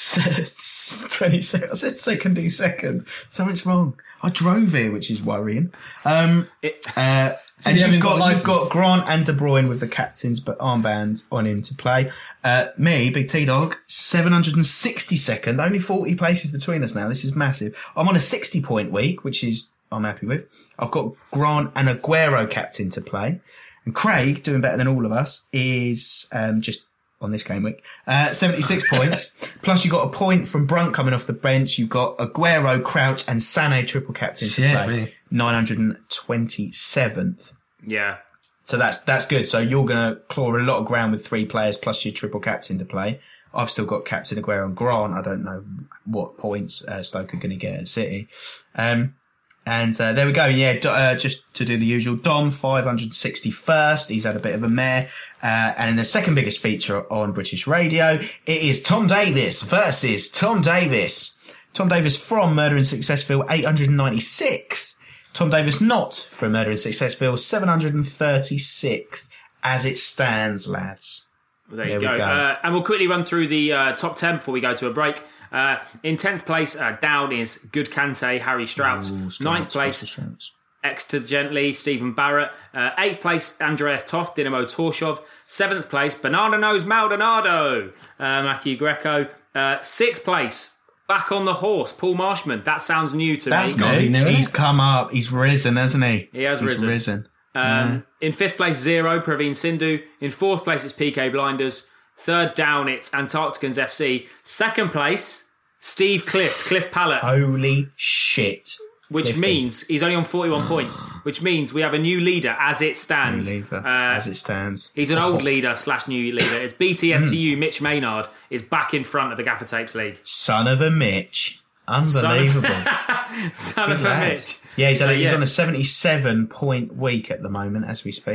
twenty seconds. I said secondy second. Something's wrong. I drove here, which is worrying. Um, it, uh, so and you you've got, got you've got Grant and De Bruyne with the captain's but armband on him to play. Uh, me, Big T-Dog, seven hundred sixty second. Only forty places between us now. This is massive. I'm on a sixty point week, which is I'm happy with. I've got Grant and Aguero captain to play. And Craig, doing better than all of us, is um, just on this game week, uh, seventy-six points. Plus you've got a point from Brunt coming off the bench. You've got Aguero, Crouch and Sané triple captain to yeah, play. Me. nine hundred twenty-seventh. Yeah. So that's that's good. So you're going to claw a lot of ground with three players plus your triple captain to play. I've still got Captain Aguero and Grant. I don't know what points uh, Stoke are going to get at City. Um, and uh, there we go. Yeah, uh, just to do the usual. Dom, five hundred sixty-first. He's had a bit of a mare. Uh, and in the second biggest feature on British radio, it is Tom Davis versus Tom Davis. Tom Davis from Murder in Successville, eight hundred ninety-sixth. Tom Davis not from Murder in Successville, seven hundred thirty-sixth. As it stands, lads. Well, there, there you go. go. Uh, and we'll quickly run through the uh, top ten before we go to a break. Uh, in tenth place, uh, down is Good Kante, Harry Strauss. Ooh, ninth place, Exeter Gently, Stephen Barrett. Uh, eighth place, Andreas Toft, Dinamo Torshov. seventh place, Banana Nose Maldonado, uh, Matthew Greco. Uh, sixth place, back on the horse, Paul Marshman. That sounds new to That's me. That's new. He's come up. He's risen, hasn't he? He has He's risen. risen. Um, mm. In fifth place, Zero, Praveen Sindhu. In fourth place, it's P K Blinders. Third down, it's Antarcticans F C. Second place, Steve Cliff, Cliff Pallett. Holy shit. Which Cliffy. means he's only on forty-one points, which means we have a new leader as it stands. New leader, uh, as it stands. He's an oh. old leader slash new leader. It's B T S T U mm. Mitch Maynard is back in front of the Gaffer Tapes League. Son of a Mitch. Unbelievable. Son of, Son of a Mitch. Yeah, he's, so, on, he's yeah. on a seventy-seven point week at the moment as we speak.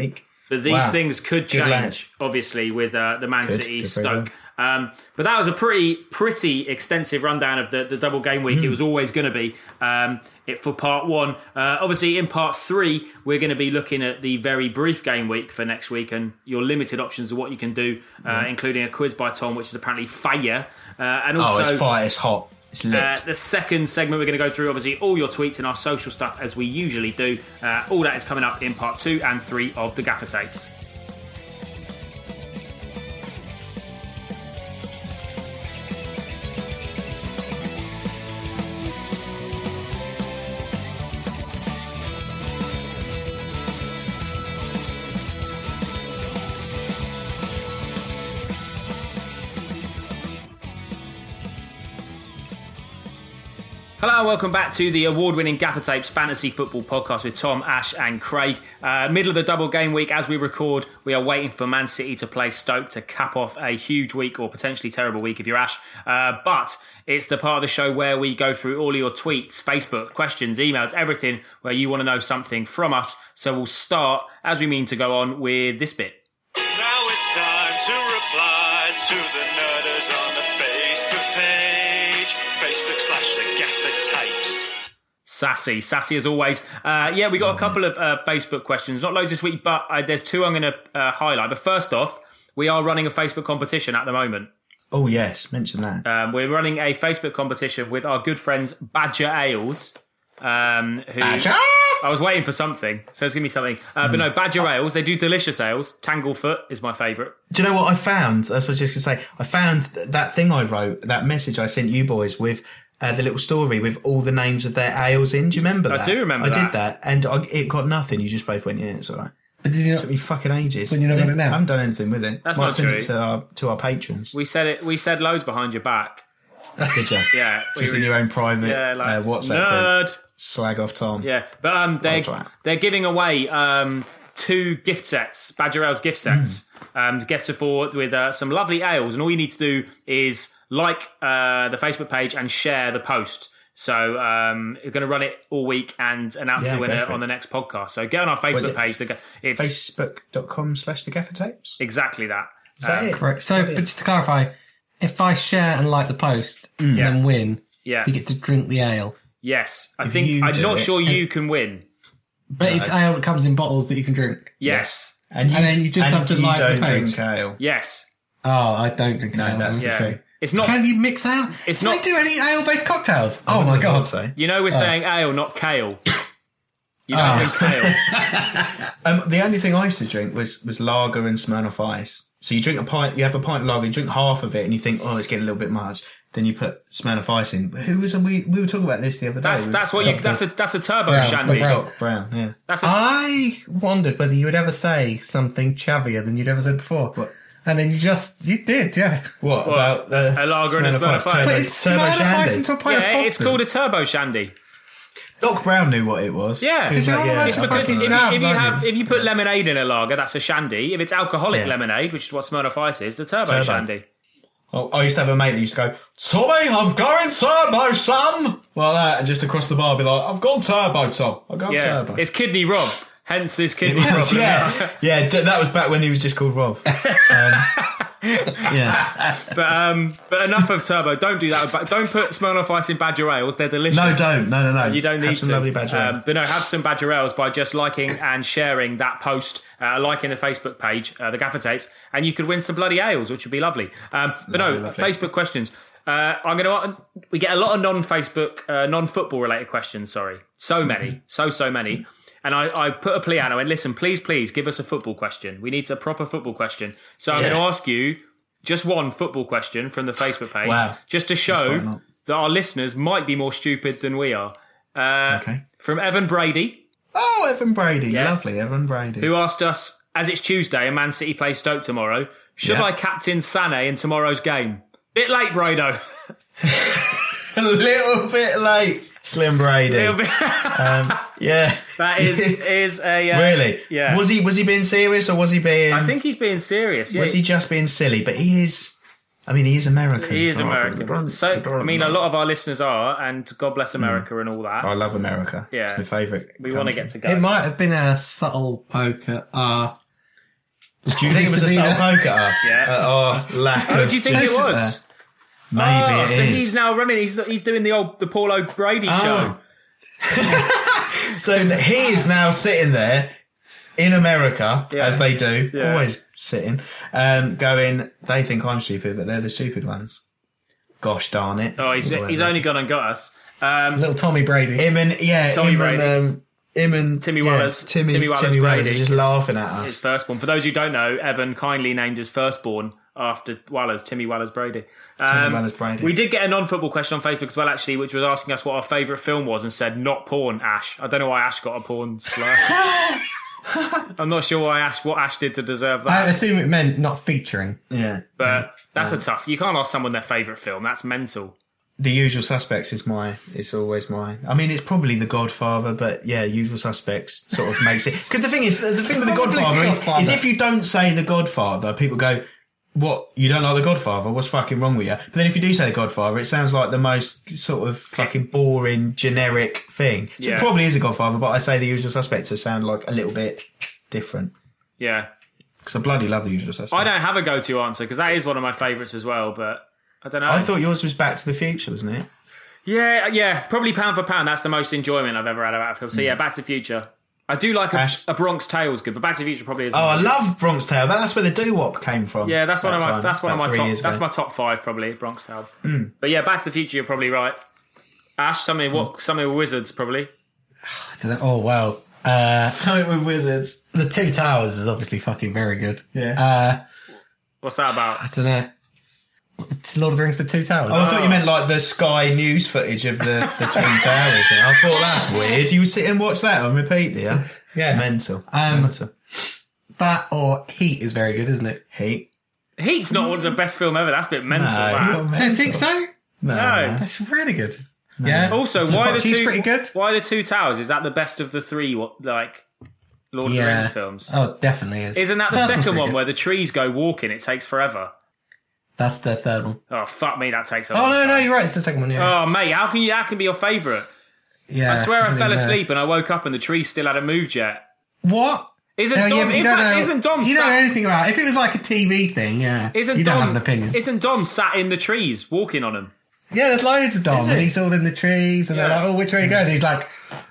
But these Wow. things could Good lad. change, obviously, with uh, the Man Could. City Could very Stoke. Um, but that was a pretty, pretty extensive rundown of the, the double game week. Mm. It was always going to be um, it for part one. Uh, obviously, in part three, we're going to be looking at the very brief game week for next week and your limited options of what you can do, uh, including a quiz by Tom, which is apparently fire. Uh, and Oh, also, it's fire. It's hot. It's lit. uh, the second segment, we're going to go through, obviously, all your tweets and our social stuff as we usually do. Uh, all that is coming up in part two and three of the Gaffer Tapes. Hello and welcome back to the award-winning Gaffer Tapes Fantasy Football Podcast with Tom, Ash and Craig. Uh, middle of the double game week as we record. We are waiting for Man City to play Stoke to cap off a huge week or potentially terrible week if you're Ash. Uh, but it's the part of the show where we go through all of your tweets, Facebook, questions, emails, everything where you want to know something from us. So we'll start, as we mean to go on, with this bit. Now it's time to reply to the nerders on the Facebook page. Facebook slash the Gaffer Tapes. Sassy, sassy as always. Uh, yeah, we got a couple of uh, Facebook questions. Not loads this week, but uh, there's two I'm going to uh, highlight. But first off, we are running a Facebook competition at the moment. Oh, yes. Mention that. Um, we're running a Facebook competition with our good friends Badger Ales. Um, who Badger! I was waiting for something, so it's going to be something. Uh, But no, Badger Ales, they do delicious ales. Tanglefoot is my favourite. Do you know what I found? That's what I was just going to say. I found th- that thing I wrote, that message I sent you boys with uh, the little story with all the names of their ales in. Do you remember I that? do remember I that. did that, and I, it got nothing. You just both went, yeah, it's all right. But did you It took me fucking ages. But you're not I got it now? I haven't done anything with it. That's Might not send true. it to our, to our patrons. We said it. We said loads behind your back. Did you? Yeah, Just we, in your own private yeah, like, uh, WhatsApp nerd. group. Slag off Tom. Yeah, but um, they're I'll try. they're giving away um two gift sets, Badger Ales gift sets, um, to get support with uh, some lovely ales, and all you need to do is like uh the Facebook page and share the post. So um, we're going to run it all week and announce Yeah, the go winner for on it. the next podcast. So get on our Was Facebook it page. To go, it's Facebook.com slash the Gaffer Tapes. exactly that. Is that Um, it? Correct. So, but just to clarify, if I share and like the post and Yeah. then win, Yeah. you get to drink the ale. Yes, I If think you I'm do not it- sure you can win. But it's ale that comes in bottles that you can drink. Yes, And, you, And then you just and have to you like the don't page. drink ale. yes. Oh, I don't drink No, ale. that's the Yeah, thing. it's not. Can you mix ale? It's Can not- they do any ale-based cocktails? Oh I my would god! say. You know, we're saying ale, not kale. You don't Ah. drink kale. Um, the only thing I used to drink was, was lager and Smirnoff Ice. So you drink a pint, you have a pint of lager, you drink half of it, and you think, oh, it's getting a little bit much. Then you put Smirnoff Ice in. Who was we? We were talking about this the other day. That's with that's what you. Doctor That's a that's a turbo Brown, shandy. Brown. Doc Brown. Yeah. That's a I wondered whether you would ever say something chubbier than you'd ever said before. What? And then you just, you did, yeah. What, about the A lager and a Smirnoff Ice? Turbo, But it's Turbo Smirnoff Ice Shandy? into a pint of yeah. It's Foster's. called a turbo shandy. Doc Brown knew what it was. Yeah. He was Because you're like, all yeah, about It's to I because if fucking you, know. jabs, if you aren't have you? if you put lemonade in a lager, that's a shandy. If it's alcoholic Yeah. lemonade, which is what Smirnoff Ice is, the turbo, Turbo. shandy. Oh, I used to have a mate that used to go, Tommy, I'm going turbo, son! Like that, and just across the bar be like, I've gone turbo, Tom. I've gone Yeah, turbo. it's Kidney Rob. Hence this Kidney It Rob. was, yeah, yeah, d- that was back when he was just called Rob. Um, yeah. But um, but enough of turbo. Don't do that. But don't put Smirnoff Ice in Badger Ales. They're delicious. No, don't. No, no, no. You don't need have some to. lovely badger. Um, but no, have some Badger Ales by just liking and sharing that post, uh, liking the Facebook page, uh, the Gaffer Tapes, and you could win some bloody ales, which would be lovely. Um, but Lovely, no, lovely. Facebook questions. Uh, I'm going to. We get a lot of non-Facebook, uh, non-football related questions. Sorry, so many, so so many. And I, I put a plea out. I went, listen, please, please give us a football question. We need a proper football question. So I'm Yeah. going to ask you just one football question from the Facebook page, Wow. just to That's quite a show lot. that our listeners might be more stupid than we are. Uh, Okay. From Evan Brady, Oh, Evan Brady. Yeah. Lovely, Evan Brady. who asked us, as it's Tuesday and Man City play Stoke tomorrow, should Yeah. I captain Sané in tomorrow's game? Bit late, Brado. a little bit late. Slim Brady. Little bit- Yeah. that is is a uh, Really? Yeah. Was he was he being serious or was he being I think he's being serious. Yeah, was he just being silly? But he is I mean he is American. he is so I American. don't- So don't I mean, a know. lot of our listeners are, and God bless America and all that. I love America. Yeah. It's my favourite. We want to get to go. It might have been a subtle poke at our Do you think it was a Used to be subtle there. poke at us? Yeah. Uh, oh, lack Oh, of do you think it just, was? uh, maybe oh, it so is. he's now running. He's he's doing the old the Paul O'Brady Oh. show. So he is now sitting there in America, Yeah. as they do, Yeah. always sitting, um, going, they think I'm stupid, but they're the stupid ones. Gosh darn it. Oh, he's Whatever he's it only is. gone and got us. Um, Little Tommy Brady. Him and, yeah, Tommy him Brady. and, um, him and Timmy yeah, Wallace. Timmy, Timmy Timmy Wallace Wallace, Brady. are just laughing at his us. firstborn. For those who don't know, Evan kindly named his firstborn after Wallace, Timmy Wallace Brady. Um, Wallace Brady. We did get a non-football question on Facebook as well, actually, which was asking us what our favourite film was and said not porn. Ash. I don't know why Ash got a porn slur. I'm not sure why Ash what Ash did to deserve I that. assume it meant not featuring. Yeah. But that's a tough. You can't ask someone their favourite film. That's mental. The Usual Suspects is my, it's always mine. I mean, it's probably The Godfather, but yeah, Usual Suspects sort of makes it. Because the thing is, the thing with The Probably Godfather, is, Godfather. is if you don't say The Godfather, people go, what, you don't like The Godfather? What's fucking wrong with you? But then if you do say The Godfather, it sounds like the most sort of fucking boring, generic thing. So Yeah. it probably is a Godfather, but I say The Usual Suspects to sound like a little bit different. Yeah. Because I bloody love The Usual Suspects. I don't have a go-to answer because that is one of my favourites as well, but I don't know. I thought yours was Back to the Future, wasn't it? Yeah, yeah, probably pound for pound. That's the most enjoyment I've ever had about a film. So yeah, Back to the Future. I do like a, Ash- a Bronx Tale's good, but Back to the Future probably is. Oh, I love Bronx Tale. That's where the doo-wop came from. Yeah, that's one that of my time, that's one of about my three top years that's ago. my top five probably Bronx Tale. But yeah, Back to the Future, you're probably right. Ash, something what something with wizards probably. I don't know. Oh, well. Uh, Something with wizards. the Two Towers is obviously fucking very good. Yeah. Uh, What's that about? I don't know. It's Lord of the Rings, The Two Towers. Oh, I thought you meant like the Sky News footage of the, the Twin Towers thing. I thought that's weird. You would sit and watch that on repeat, yeah? Yeah. Mental. Um, Mental. That or Heat is very good, isn't it? Heat. Heat's not one of the best film ever. That's a bit mental. No, that. you're I don't mental. think so. No. No. That's really good. Yeah. Also, The why Top the Two's two? pretty good. Why the Two Towers? Is that the best of the three? What like Lord of the Yeah. Rings films? Oh, it definitely is. Isn't that the First one's second pretty one good. where the trees go walking? It takes forever. That's the third one. Oh fuck me, that takes a Oh, long no, time. no, you're right. It's the second one, yeah. Oh mate, how can you? How can be your favourite? yeah I swear I don't fell even know. asleep and I woke up and the tree still hadn't moved yet. What? Isn't Oh, yeah, Dom? but you in don't fact, know- isn't Dom You don't know sat? anything about it. If it was like a T V thing, yeah. Isn't you don't Dom, have an opinion. Isn't Dom sat in the trees walking on them? Yeah, there's loads of Dom, Is and it? he's all in the trees, and Yeah. they're like, "Oh, which way are you going?" And he's like,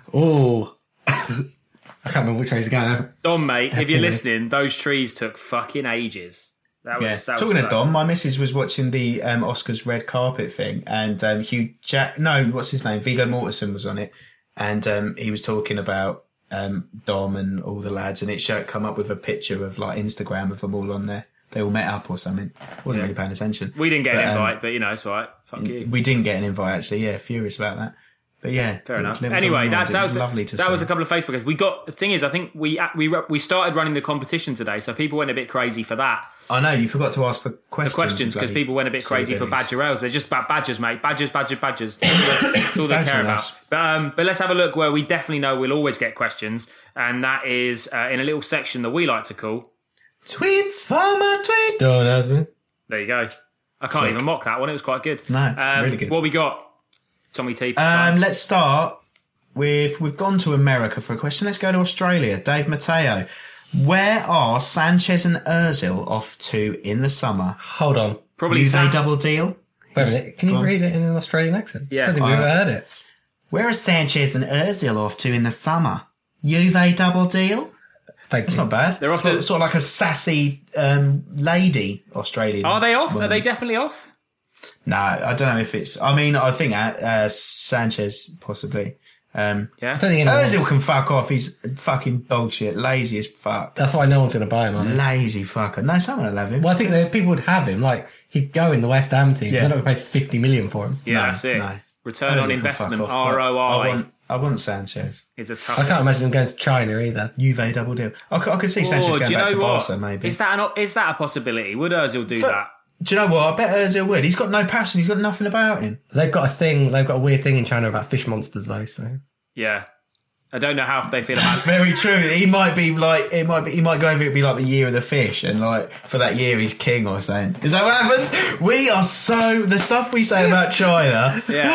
"Oh, I can't remember which way he's going." Dom, mate, if That's you're it. listening, those trees took fucking ages. That was Yeah. that Talking was of Dom, my missus was watching the um, Oscars red carpet thing, and um, Hugh Jack, no, what's his name? Viggo Mortensen was on it, and um, he was talking about um, Dom and all the lads, and it showed come up with a picture of like Instagram of them all on there. They all met up or something. Wasn't Yeah. really paying attention. We didn't get But, an um, invite, but you know, it's all right. Fuck you. We didn't get an invite actually. Yeah, furious about that. But yeah, Fair enough. little Anyway, Dom that, Rogers, that it was lovely to that see. was a couple of Facebook. We got the thing is, I think we we we started running the competition today, so people went a bit crazy for that. I know you forgot to ask for questions. The questions because bloody people went a bit crazy for silly badger rails. They're just bad badgers, mate. Badgers, badgers, badgers. That's all, that's all they Badger care rails. about. But, um, but let's have a look where we definitely know we'll always get questions, and that is uh, in a little section that we like to call. Tweets for my tweet. Don't husband. There you go. I can't Sick. even mock that one. It was quite good. No, um, really good. What we got, Tommy T? Um, let's start with we've gone to America for a question. Let's go to Australia. Dave Mateo. Where are Sanchez and Ozil off to in the summer? Hold on. Probably Use Sam- a double deal. Wait a minute. Can Go you on. read it in an Australian accent? Yeah. I don't think we've Uh, ever heard it. Where are Sanchez and Ozil off to in the summer? Juve double deal? Thank That's you. not bad. They're off sort, to- sort of like a sassy um, lady Australian. Are they off? woman. Are they definitely off? No, I don't know if it's. I mean, I think uh, uh, Sanchez possibly. Um, Yeah. I don't think anyone- Ozil can fuck off. He's fucking dog shit. Lazy as fuck. That's why no one's going to buy him, are they? Lazy fucker. No, someone will have him. Well, I think that people would have him. Like, he'd go in the West Ham team. Yeah. They're not going to pay fifty million for him. Yeah, No, that's it. no. Return Ozil on can investment, fuck off, but R O I I, want, I want Sanchez. is a tough I can't imagine him going to China either. Juve double deal. I could, I could see Sanchez Oh, do going you back know to what? Barca, maybe. Is that an, is that a possibility? Would Ozil do But- that? Do you know what? I bet Ozil would. He's got no passion. He's got nothing about him. They've got a thing. They've got a weird thing in China about fish monsters, though. So Yeah. I don't know how they feel about That's very true. He might be like, it might be, he might go over it, be like the year of the fish, and like for that year he's king or something. Is that what happens? We are so the stuff we say about China. Yeah.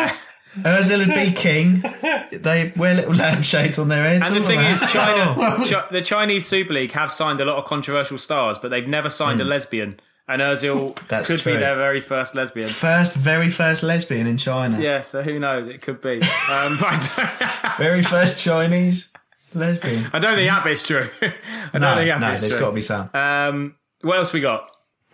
Ozil would be king. They wear little lampshades on their heads. And the all thing of is, that. China, Oh. Chi- the Chinese Super League have signed a lot of controversial stars, but they've never signed a lesbian. And Ozil That's could true. be their very first lesbian. First, very first lesbian in China. Yeah, so who knows? It could be. Um, but I don't, Very first Chinese lesbian. I don't think that bit's true. I don't No, think that no, bit's there's true. got to be some. Um, what else we got?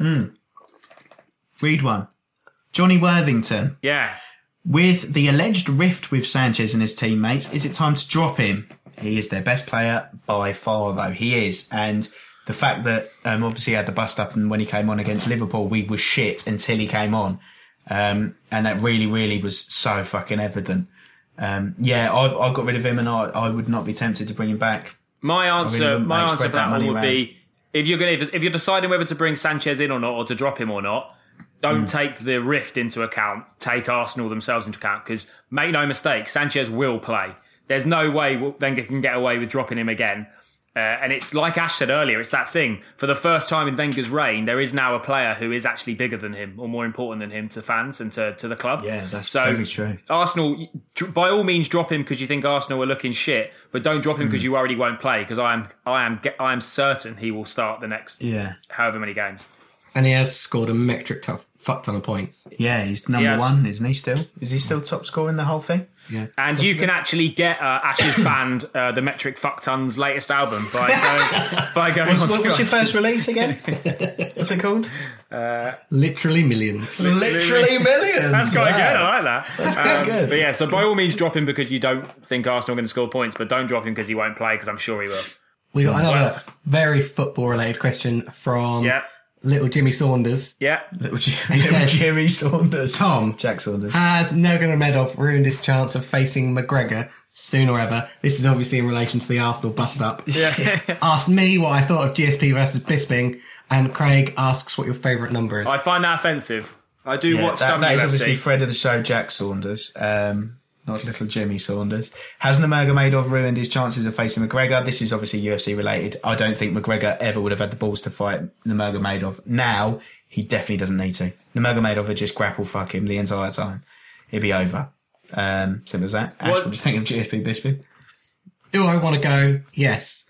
Read one. Johnny Worthington. Yeah. With the alleged rift with Sanchez and his teammates, is it time to drop him? He is their best player by far, though. He is. And the fact that um, obviously he had the bust up, and when he came on against Liverpool, we were shit until he came on. Um, and that really, really was so fucking evident. Um, yeah, I've, I got rid of him, and I, I would not be tempted to bring him back. My answer, wouldn't, my mate, answer spread for that that one money would around. be if you're going to, if you're deciding whether to bring Sanchez in or not, or to drop him or not, don't take the rift into account. Take Arsenal themselves into account, because make no mistake, Sanchez will play. There's no way Wenger can get away with dropping him again. Uh, and it's like Ash said earlier, it's that thing. For the first time in Wenger's reign, there is now a player who is actually bigger than him, or more important than him to fans and to, to the club. Yeah, that's so, very true. Arsenal, by all means, drop him because you think Arsenal are looking shit, but don't drop him because you already won't play. Because I am, I am, I am certain he will start the next Yeah. however many games. And he has scored a metric tough, fuck ton of points. Yeah, he's number Yes. one, isn't he still? Is he still top scorer in the whole thing? Yeah. And you can actually get uh, Ash's band, uh, the Metric Fuck Tons latest album by going, by going What's, on what- what's your Spotify. first release again? What's it called? Literally millions. Literally millions. That's quite Wow. good. I like that. That's quite good. But yeah, so by all means, drop him because you don't think Arsenal are going to score points, but don't drop him because he won't play, because I'm sure he will. We got another Well- very football related question from Yeah, little Jimmy Saunders. yeah. Little, G- He little says- Jimmy Saunders. Tom, Jack Saunders. has Nurmagomedov ruined his chance of facing McGregor soon or ever? This is obviously in relation to the Arsenal bust up. Yeah. Asked me what I thought of G S P versus Bisping, and Craig asks what your favourite number is. I find that offensive. I do Yeah, watch that, some that is U F C. obviously Fred of the show, Jack Saunders, um, not little Jimmy Saunders. Has Nurmagomedov ruined his chances of facing McGregor? This is obviously U F C related. I don't think McGregor ever would have had the balls to fight Nurmagomedov. Now, he definitely doesn't need to. Nurmagomedov would just grapple fuck him the entire time. It'd be over. Um, simple as that. Ash, What- what do you think of G S P Bisping? Do I want to go? Yes.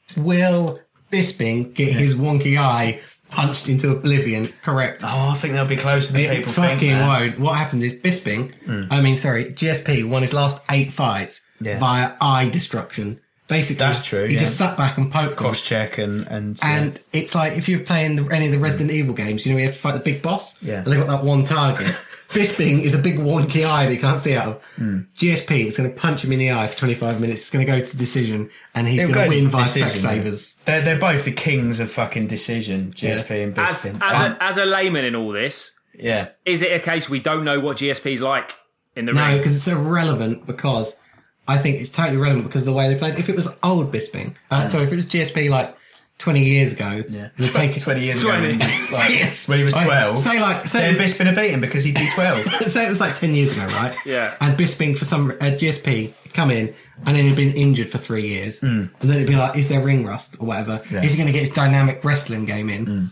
Will Bisping get his wonky eye punched into oblivion? Correct. Oh, I think they'll be closer than It people think. fucking man. won't. What happens is Bisping, I mean, sorry, G S P won his last eight fights Yeah. via eye destruction. Basically, That's true, He yeah. just sat back and poked them. Cross check and and, And it's like if you're playing the, any of the Resident Evil games, you know, you have to fight the big boss. Yeah. And they've got that one target. Bisping is a big wonky eye that you can't see out of. Hmm. G S P is going to punch him in the eye for twenty-five minutes. It's going to go to decision, and he's He'll going to go win by decision, Specsavers. They're, they're both the kings of fucking decision, G S P and As, Bisping. as, a, as a layman in all this, yeah. is it a case we don't know what G S P's like in the No, ring? because it's irrelevant. Because I think it's totally irrelevant because of the way they played. If it was old Bisping, uh, sorry, if it was G S P like twenty years ago, Yeah. it would take twenty years ago twenty. when he was, like, Yes. when he was Right. twelve. Say like, say, then Bisping had beaten because he'd be twelve. say it was like ten years ago, right? Yeah. And Bisping, for some, uh, G S P come in and then he'd been injured for three years. And then it'd be like, is there ring rust or whatever? Yeah. Is he going to get his dynamic wrestling game in?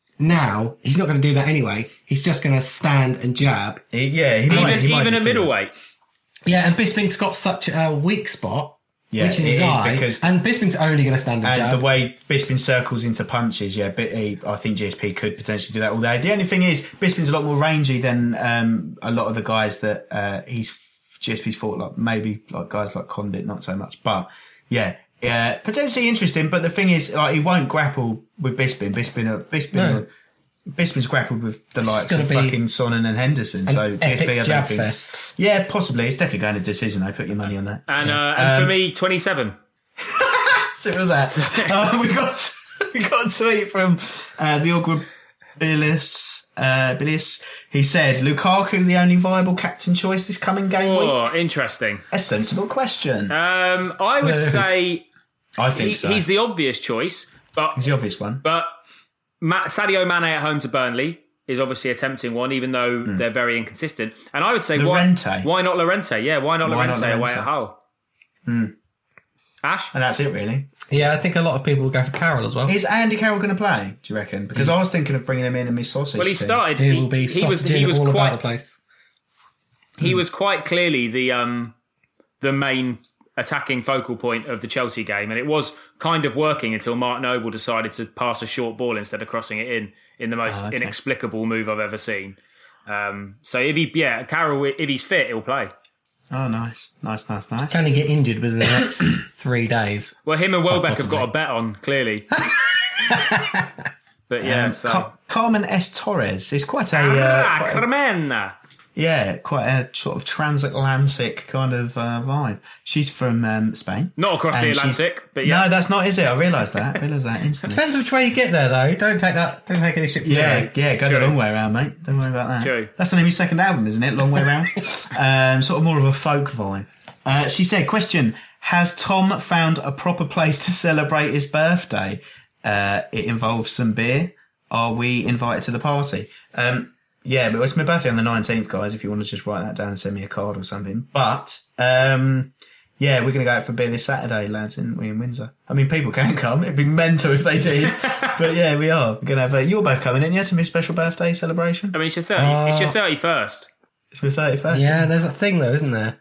Now, he's not going to do that anyway. He's just going to stand and jab. He- yeah, he might, even he might even a just do that. middleweight. Yeah, and Bisping's got such a weak spot, Yeah, which is it his is eye. because- And Bisping's only going to stand and And jab. the way Bisping circles into punches, yeah, but he, I think G S P could potentially do that all day. The only thing is, Bisping's a lot more rangy than um, a lot of the guys that uh, he's G S P's fought, like maybe like guys like Condit, not so much. But yeah, uh, potentially interesting. But the thing is, like, he won't grapple with Bisping. Bisping, uh, Bisping, No. Bisping's grappled with the likes gonna of be fucking Sonnen and Henderson. So G S P, epic I don't jab think. fest. Yeah, possibly. It's definitely going to decision. I put your money on that. And, uh, and for Um, me, twenty-seven. So it was that. uh, we got we got a tweet from uh, the awkward Bilius. Uh, Bilius. He said, "Lukaku the only viable captain choice this coming game week." Oh, interesting. A sensible question. Um, I would say I think he, so. he's the obvious choice, but He's the obvious one. but Ma- Sadio Mane at home to Burnley is obviously a tempting one, even though they're very inconsistent. And I would say, why, Llorente. why not Lorente? Yeah, why not Why not Lorente away Llorente? at Hull? Ash? And that's it, really. Yeah, I think a lot of people will go for Carroll as well. Is Andy Carroll going to play? Do you reckon? Because I was thinking of bringing him in and Miss Sausage. Well, he team. started. He He, will be he was sausaging he was all quite about the place. he was quite clearly the um, the main attacking focal point of the Chelsea game, and it was kind of working until Mark Noble decided to pass a short ball instead of crossing it in in the most Oh, okay. inexplicable move I've ever seen. Um, so if he, yeah, Carroll, if he's fit, he'll play. Oh, nice. Nice, nice, nice. Can he get injured within the next three days? Well, him and Welbeck have possibly. got a bet on, clearly. But yeah, Um, so... Car- Carmen S. Torres is quite a, uh, ah, quite a Carmen! yeah, quite a sort of transatlantic kind of uh, vibe. She's from um, Spain. Not across the And she's- Atlantic, but yeah. No, that's not, is it? I realised that. I realised that instantly. Depends which way you get there, though. Don't take that. Don't take any shit. from Yeah, Jerry. yeah, go True. the long way around, mate. Don't worry about that. True. That's the name of your second album, isn't it? Long Way Round. um, sort of more of a folk vibe. Uh, she said, question, has Tom found a proper place to celebrate his birthday? Uh, it involves some beer. Are we invited to the party? Um, yeah, but it's my birthday on the nineteenth, guys, if you want to just write that down and send me a card or something. But, um, yeah, we're going to go out for beer this Saturday, lads, in, in Windsor. I mean, people can come. It'd be mental if they did. But yeah, we are. We're going to have a... You're both coming in, yeah, to my special birthday celebration? I mean, it's your, thirty, Uh, it's your thirty-first. It's my thirty-first. Yeah, there's that thing though, isn't there?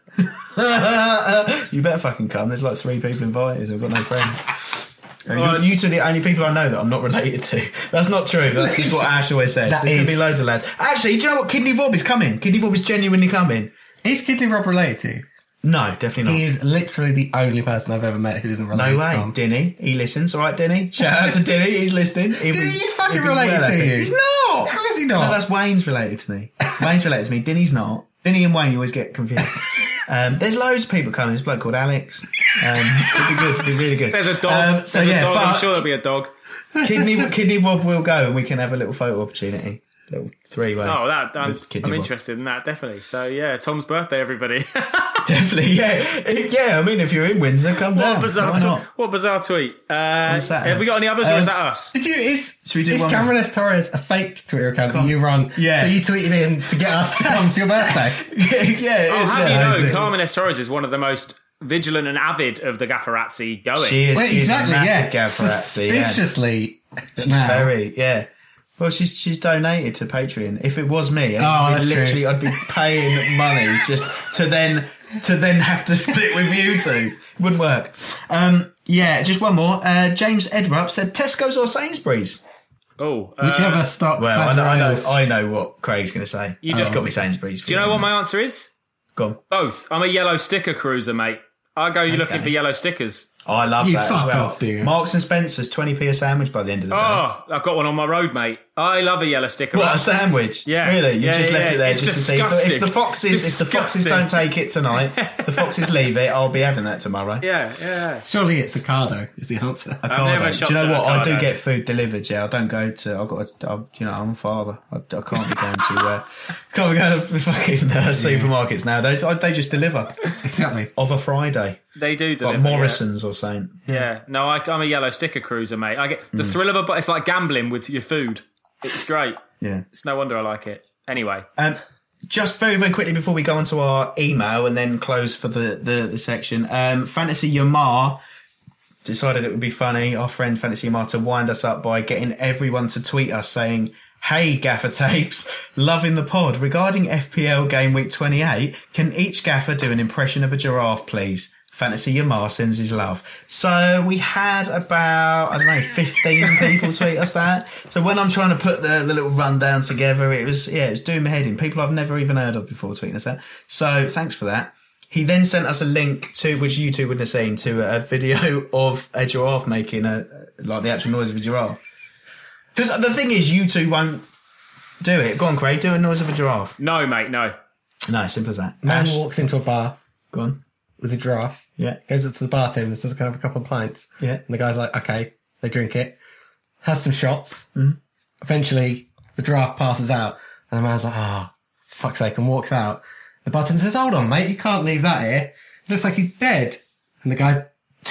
You better fucking come. There's like three people invited. I've got no friends. Uh, Well, you, you two are the only people I know that I'm not related to. That's not true. That's just what Ash always says. That There's going to is- be loads of lads. Actually, do you know what? Kidney Rob is coming. Kidney Rob is genuinely coming. Is Kidney Rob related to you? No, definitely not. He is literally the only person I've ever met who isn't related No to way. Tom. Dinny. He listens. All right, Dinny. Shout out to Dinny. He's listening. He'll be- He's fucking he'll be related well to happy. you. He's not. How is he No, not? that's Wayne's related to me. Wayne's related to me. Dinny's not. Dinny and Wayne, you always get confused. Um, there's loads of people coming. There's a bloke called Alex. Um, it'll be good. It'll be really good. There's a dog. Um, so There's yeah, a dog. but I'm sure there'll be a dog. Kidney, Kidney Rob will go and we can have a little photo opportunity. Little three-way. Oh, that I'm, with Kidney I'm Rob. interested in that, definitely. So, yeah, Tom's birthday, everybody. Definitely, yeah. Yeah, I mean, if you're in Windsor, come What down. a bizarre, Why tweet. not? What a bizarre tweet. Uh, Saturday. have we got any others, or Um, is that us? Did you? Is, Should we do is one Cameron more? S. Torres a fake Twitter account that you run? Yeah. So you tweeted in to get us to come to your birthday? yeah, it I'll is, have yeah. you know, it. Carmen S. Torres is one of the most vigilant and avid of the Gafferazzi going. She is. Well, she's exactly. a Yeah. massive Gafferazzi, yeah. Suspiciously. now. Very, yeah. Well, she's she's donated to Patreon. If it was me, Oh, I'd be that's literally, true. I'd be paying money just to then to then have to split with you two. Wouldn't work. Um, yeah, just one more. Uh, James Edrup said Tesco's or Sainsbury's. Oh, uh, Whichever stock. Well, I Badger know, I know, Isles- I know what Craig's going to say. You You just- just got me Sainsbury's. do you know what my answer is? Go on. Both. I'm a yellow sticker cruiser, mate. I go you looking for yellow stickers. Oh, I love You that as fuck well. off, do you? Marks and Spencer's twenty p a sandwich by the end of the day. Oh, I've got one on my road, mate. I love a yellow sticker. What, a sandwich? Yeah. Really? You Yeah, just yeah, left yeah. it there It's just to see if the, if the disgusting. foxes if the foxes Disgusting. don't take it tonight, if the foxes leave it, I'll be having that tomorrow. Yeah, yeah. Surely it's Ocado is the answer. Ocado. never Do shopped you know at what? I do Ocado. get food delivered. Yeah, I don't go to. I've got. To, I, you know, I'm a father. I, I can't be going to. Uh, can't be going to fucking uh, supermarkets nowadays. I, they just deliver Exactly. of a Friday, They do deliver. like yeah. Morrison's or something. Yeah, no, I, I'm a yellow sticker cruiser, mate. I get Hmm. the thrill of a, but it's like gambling with your food. It's great. Yeah. It's no wonder I like it. Anyway, Um, just very, very quickly before we go on to our email and then close for the, the, the section, um, Fantasy Yamar decided it would be funny, our friend Fantasy Yamar, to wind us up by getting everyone to tweet us saying, "Hey, Gaffer Tapes, loving the pod. Regarding F P L Game Week twenty-eight, can each Gaffer do an impression of a giraffe, please? Fantasy Yamar sends his love." So we had about, I don't know, fifteen people tweet us that. So when I'm trying to put the, the little rundown together, it was, yeah, it was doing my head in. People I've never even heard of before tweeting us that. So thanks for that. He then sent us a link to, which you two wouldn't have seen, to a video of a giraffe making a, like the actual noise of a giraffe. Because the thing is, you two won't do it. Go on, Craig, do a noise of a giraffe. no, mate, no. No, simple as that. Man Ash, walks into a bar go on. with a giraffe. Yeah. Goes up to the bartender and says, "Can I have a couple of pints?" Yeah. And the guy's like, "Okay." They drink it. Has some shots. Mm-hmm. Eventually, the giraffe passes out, and the man's like, "Oh, fuck's sake," and walks out. The bartender says, "Hold on, mate, you can't leave that here. It looks like he's dead." And the guy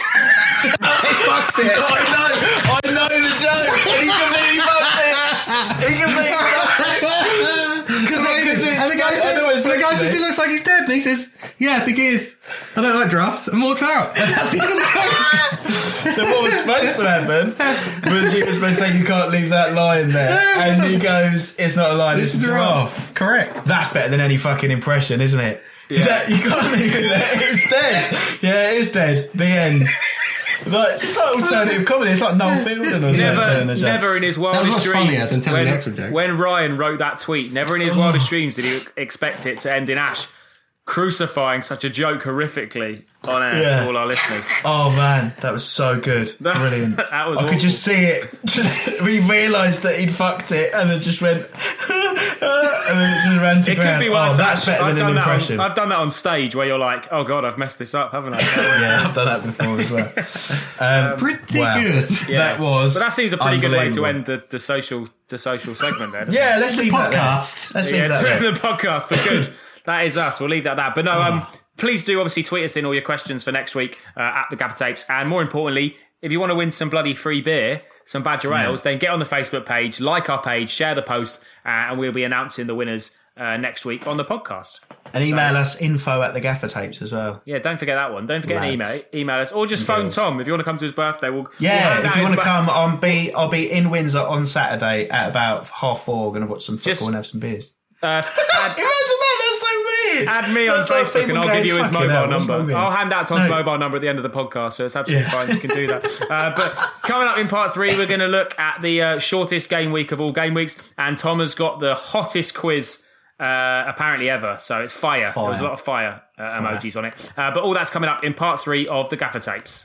fucked it. I know, I know the joke. And he completely fucked it. He completely fucked it. Because And the guy I says- know was So the guy literally- says he looks like he's dead, and he says, "Yeah, I think he is. I don't like drafts," and walks out. And that's the end. So what was supposed to happen was you were supposed to say you can't leave that lion there, and he goes, "It's not a lion, it's, It's a a giraffe." giraffe. Correct. That's better than any fucking impression, isn't it? Yeah. That, you can't leave it there. It's dead. Yeah, it is dead. The end. Like, just like alternative comedy. It's like Noel Fielding or something. Never, saying a joke. never in his was wildest much funnier dreams. than telling when, the actual joke. when Ryan wrote that tweet, never in his wildest dreams did he expect it to end in Ash crucifying such a joke horrifically on air Yeah. to all our listeners. Oh man, that was so good. That- Brilliant. that was I awful. could just see it. Just we realised that he'd fucked it and then just went and then it just ran to It ground. could be worse. Oh, that's Ash. better I've than done an that on- impression. I've done that on stage where you're like, oh God, I've messed this up, haven't I? Yeah, I've done that before as well. Um, Pretty wow. good. That was But that seems a pretty good way to unbelievable. end the, the social the social segment there. doesn't Yeah, let's leave that podcast. there. Let's it? leave yeah, that to there. end the podcast. But good, that is us. We'll leave that at that. But no, um, please do obviously tweet us in all your questions for next week uh, at the Gaffer Tapes, and more importantly, if you want to win some bloody free beer, some Badger Ales, then get on the Facebook page, like our page, share the post, uh, and we'll be announcing the winners uh, next week on the podcast. And email us info at the Gaffer Tapes as well. Yeah, don't forget that one. Don't forget an email. Lads. Email us, or just phone girls. Tom if you want to come to his birthday. We'll we'll Yeah, hand if out you his want to bir- come, I'll be I'll be in Windsor on Saturday at about half four. Going to watch some football Just- and have some beers. Uh, add, Imagine that, that's so weird. add me on That's like Facebook people and I'll going, give you his "Fucking mobile hell, what's number. wrong with I'll you?" hand out Tom's No. mobile number at the end of the podcast, so it's absolutely Yeah. fine. You can do that. Uh, but coming up in part three, we're going to look at the uh, shortest game week of all game weeks, and Tom has got the hottest quiz uh, apparently ever. So it's fire. Fire. There was a lot of fire, uh, Fire. emojis on it. Uh, but all that's coming up in part three of the Gaffer Tapes.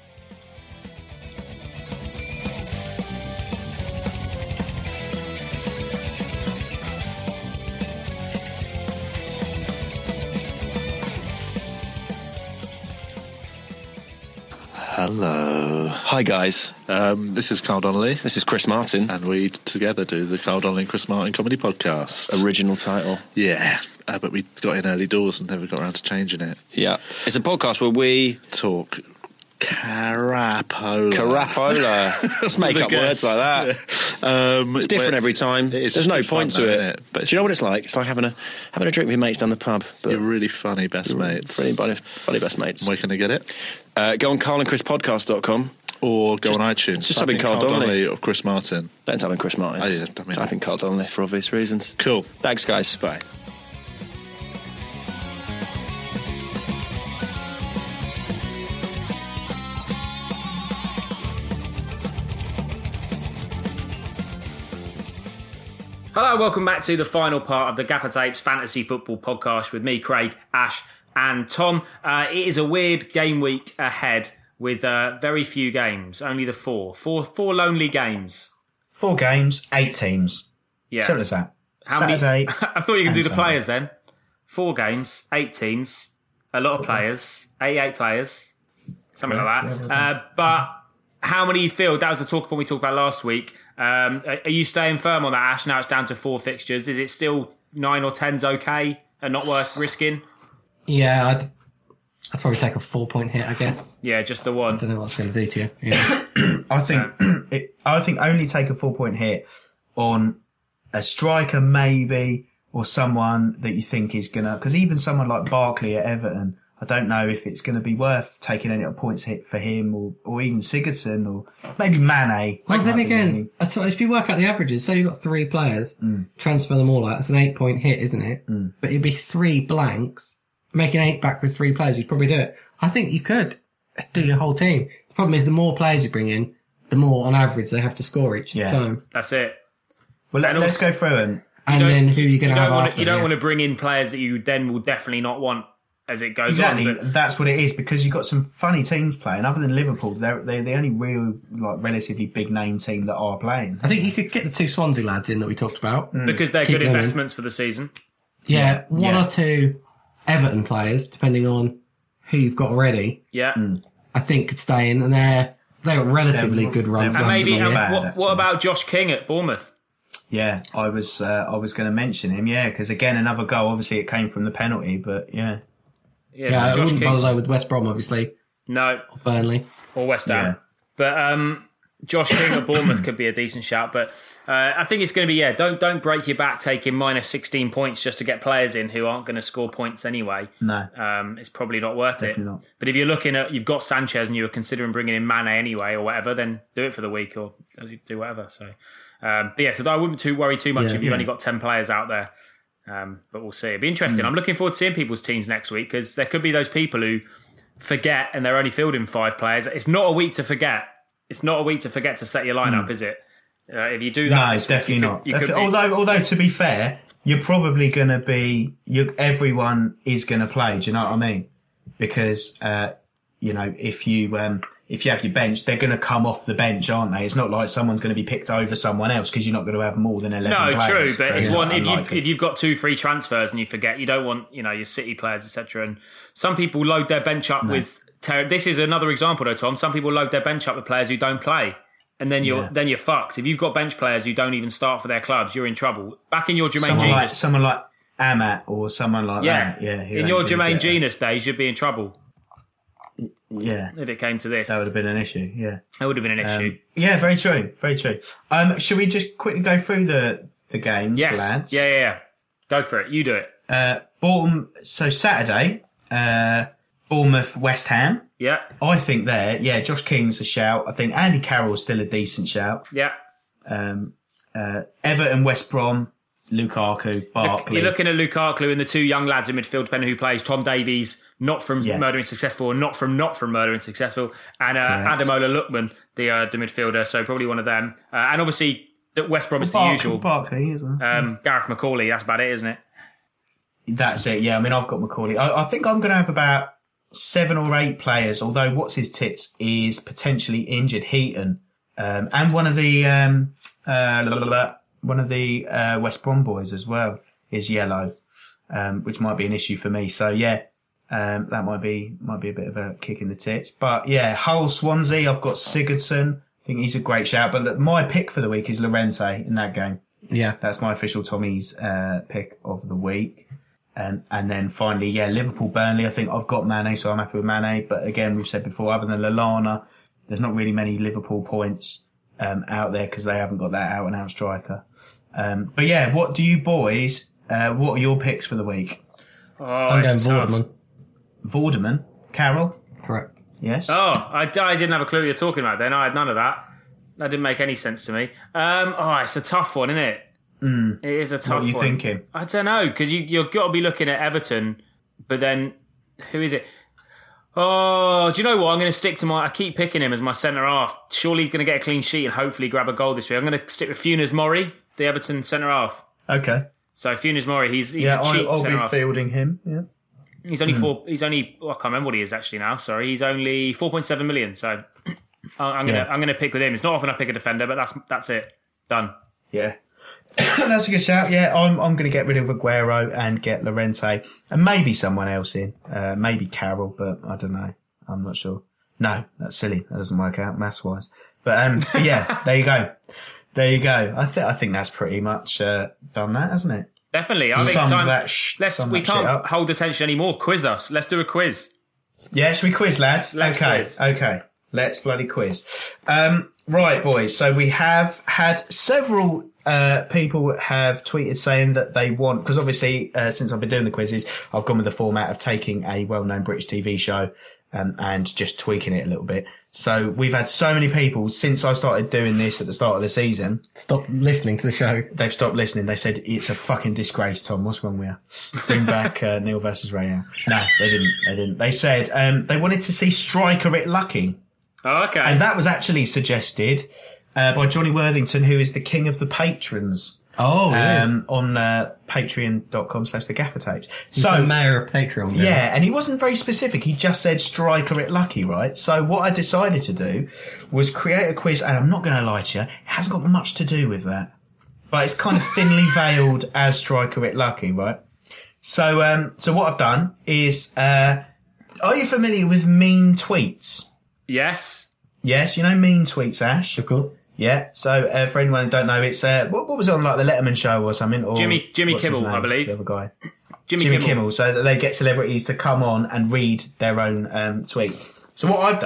Hello. Hi guys, Um, this is Carl Donnelly, this is Chris Martin. and we together do the Carl Donnelly and Chris Martin Comedy Podcast. Original title. yeah, uh, but we got in early doors and never got around to changing it. Yeah, it's a podcast where we Talk carapola. carapola. Let's make The up guess. words like that. Um, It's different but every time. It is There's no good fun point though, to isn't it. it? But Do you know what it's like? It's like having a having a drink with your mates down the pub. But You're really funny, best mates. Pretty funny, funny best mates. Where can I get it? Uh, go on carl and chris podcast dot com. Or go on iTunes. just type in Carl Donnelly. or Chris Martin. Don't type in Chris Martin. Oh, yeah, I mean- type in Carl Donnelly for obvious reasons. Cool. Thanks, guys. Bye. Hello, welcome back to the final part of the Gaffer Tapes Fantasy Football Podcast with me, Craig, Ash, and Tom. Uh, it is a weird game week ahead with uh, very few games, only the four, four, four lonely games. Four games, eight teams. Yeah. Simple as that. How Saturday. many? I thought you could and do the Sunday. players then. Four games, eight teams, a lot of players, eighty-eight players, something like Correct, that. yeah, Uh, but how many you feel? That was the talk point we talked about last week. Um, are are you staying firm on that, Ash? Now it's down to four fixtures. Is it still nine or ten's okay and not worth risking? Yeah, I'd, I'd probably take a four point hit, I guess. Yeah, just the one. I don't know what it's going to do to you. Yeah. I think it, I think only take a four point hit on a striker maybe, or someone that you think is gonna, because even someone like Barkley at Everton, I don't know if it's going to be worth taking any points hit for him, or, or even Sigurdsson, or maybe Mane. Well, then Might be again, really- I thought if you work out the averages, say you've got three players, Mm. transfer them all out, it's an eight point hit, isn't it? But it'd be three blanks. Making eight back with three players, you'd probably do it. I think you could do your whole team. The problem is the more players you bring in, the more on average they have to score each Yeah. time. That's it. well, let, and let's also- go through and And don't- then who you're going You to have don't want after. to, you don't yeah. want to bring in players that you then will definitely not want as it goes exactly on. But that's what it is, because you've got some funny teams playing. Other than Liverpool, they're they're the only real like relatively big name team that are playing. I think you could get the two Swansea lads in that we talked about. because they're Keep good them in. investments for the season. Yeah, one yeah. or two Everton players, depending on who you've got already, Yeah. I think could stay in, and they're they're a relatively They're- good run. they're for And us maybe to and get. bad, what, actually. what about Josh King at Bournemouth? Yeah, I was uh, I was going to mention him. Yeah, because again, another goal. Obviously, it came from the penalty, but yeah, Yeah, Yeah, I so Josh wouldn't King. bother with West Brom, obviously, No, or Burnley. or West Ham. Yeah. But um, Josh King at Bournemouth could be a decent shout, but uh, I think it's going to be yeah. Don't don't break your back taking minus sixteen points just to get players in who aren't going to score points anyway. No, um, it's probably not worth Definitely it. not. But if you're looking at you've got Sanchez and you were considering bringing in Mane anyway or whatever, then do it for the week or do whatever. So, um, but yeah, so I wouldn't too worry too much Yeah, if you've yeah. only got ten players out there. Um, but we'll see. It'll be interesting. Mm. I'm looking forward to seeing people's teams next week because there could be those people who forget and they're only fielding five players. It's not a week to forget. It's not a week to forget to set your lineup, Mm. is it? Uh, if you do that, no, this week, definitely you could- not. you could Definitely- be- although, although to be fair, you're probably going to be. You everyone is going to play. Do you know what I mean? Because uh, you know if you um, if you have your bench, they're going to come off the bench, aren't they? It's not like someone's going to be picked over someone else because you're not going to have more than eleven. No, true, players. but it's Very one if you unlikely. if you've got two free transfers and you forget, you don't want you know your City players, et cetera. And some people load their bench up with. Ter- this is another example, though, Tom. Some people load their bench up with players who don't play, and then you're Yeah. then you're fucked. If you've got bench players who don't even start for their clubs, you're in trouble. Back in your Jermaine someone like Genius, someone like Amat or someone like yeah, that. Yeah, who in ain't your gonna Jermaine get Genius days, you'd be in trouble it. Yeah, if it came to this. that would have been an issue. Yeah. That would have been an issue. Um, yeah, very true, very true. Um, should we just quickly go through the the games, yes, lads? yeah, yeah, yeah. Go for it. You do it. Uh, Bournemouth. So Saturday, uh, Bournemouth, West Ham. Yeah, I think there, yeah, Josh King's a shout. I think Andy Carroll's still a decent shout. yeah. Um, uh, Everton, West Brom, Lukaku, Barkley. You're looking at Lukaku and the two young lads in midfield, depending who plays. Tom Davies, not from Yeah. Murdering Successful, and not from not from Murdering Successful, and uh, Correct. Ademola Lookman, the uh, the midfielder. So probably one of them. Uh, and obviously, the West Brom is the Barkley, usual. Barkley as well. Um, Gareth McCauley. That's about it, isn't it? That's it. Yeah, I mean, I've got Macaulay. I, I think I'm going to have about seven or eight players. Although, what's his tits is potentially injured. Heaton, um, and one of the um, uh, la, la, la, one of the uh, West Brom boys as well is yellow, um, which might be an issue for me. So yeah, um, that might be might be a bit of a kick in the tits. But yeah, Hull, Swansea. I've got Sigurdsson. I think he's a great shout. But look, my pick for the week is Llorente in that game. Yeah. That's my official Tommy's uh, pick of the week. Um, and then finally, yeah, Liverpool, Burnley. I think I've got Mane, so I'm happy with Mane. But again, we've said before, other than Lallana, there's not really many Liverpool points um, out there because they haven't got that out and out striker. Um, but yeah, what do you boys? Uh, what are your picks for the week? Oh, I'm going it's tough. Vorderman. Vorderman, Carroll, Correct. yes. Oh, I, I didn't have a clue what you're talking about then. I had none of that. That didn't make any sense to me. Um, oh, it's a tough one, isn't it? Mm. It is a tough What are you one. thinking? I don't know, because you, you've got to be looking at Everton, but then who is it? Oh, do you know what? I'm going to stick to my... I keep picking him as my centre-half. Surely he's going to get a clean sheet and hopefully grab a goal this week. I'm going to stick with Funes Mori, the Everton centre-half. Okay. So Funes Mori, he's, he's Yeah, a cheap I'll, I'll be centre-half. fielding him. Yeah. He's only four... He's only... Oh, I can't remember what he is actually now. Sorry. He's only four point seven million. So I'm going to Yeah. I'm going to pick with him. It's not often I pick a defender, but that's that's it. Done. Yeah. That's a good shout. Yeah, I'm I'm going to get rid of Aguero and get Llorente and maybe someone else in. Uh, maybe Carroll, but I don't know. I'm not sure. No, that's silly. That doesn't work out maths wise. But um, but yeah, there you go. There you go. I think I think that's pretty much uh, done that, hasn't it? Definitely. I think Summed time... that sh- Let's. summed We that shit can't up. hold attention anymore. Quiz us. Let's do a quiz. Yeah, should we quiz, lads? Let's okay, quiz. okay. Let's bloody quiz. Um, right, boys. So we have had several uh, people have tweeted saying that they want, because obviously uh, since I've been doing the quizzes, I've gone with the format of taking a well-known British T V show um, and just tweaking it a little bit. So we've had so many people since I started doing this at the start of the season. Stop listening to the show. They've stopped listening. They said, it's a fucking disgrace, Tom. What's wrong with you? Bring back uh, Neil versus Ray now. No, they didn't. They didn't. They said um, they wanted to see Striker at Lucky. Oh, okay. And that was actually suggested uh, by Johnny Worthington, who is the king of the patrons. Oh, yes. Um, on uh, patreon.com slash the gaffer tapes. He's So, the mayor of Patreon. now. yeah, and he wasn't very specific. He just said Striker at Lucky, right? So what I decided to do was create a quiz, and I'm not going to lie to you, it hasn't got much to do with that. But it's kind of thinly veiled as Striker at Lucky, right? So, um, so what I've done is, uh, are you familiar with mean tweets? yes. Yes, you know mean tweets, Ash? Of course. Yeah, so uh, for anyone who don't know, it's uh, what, what was it on, like the Letterman show or something? Or Jimmy- Jimmy what's his Kimmel, I name? believe. The other guy. Jimmy, Jimmy Kimmel. Kimmel. So that they get celebrities to come on and read their own um, tweet. So what I've done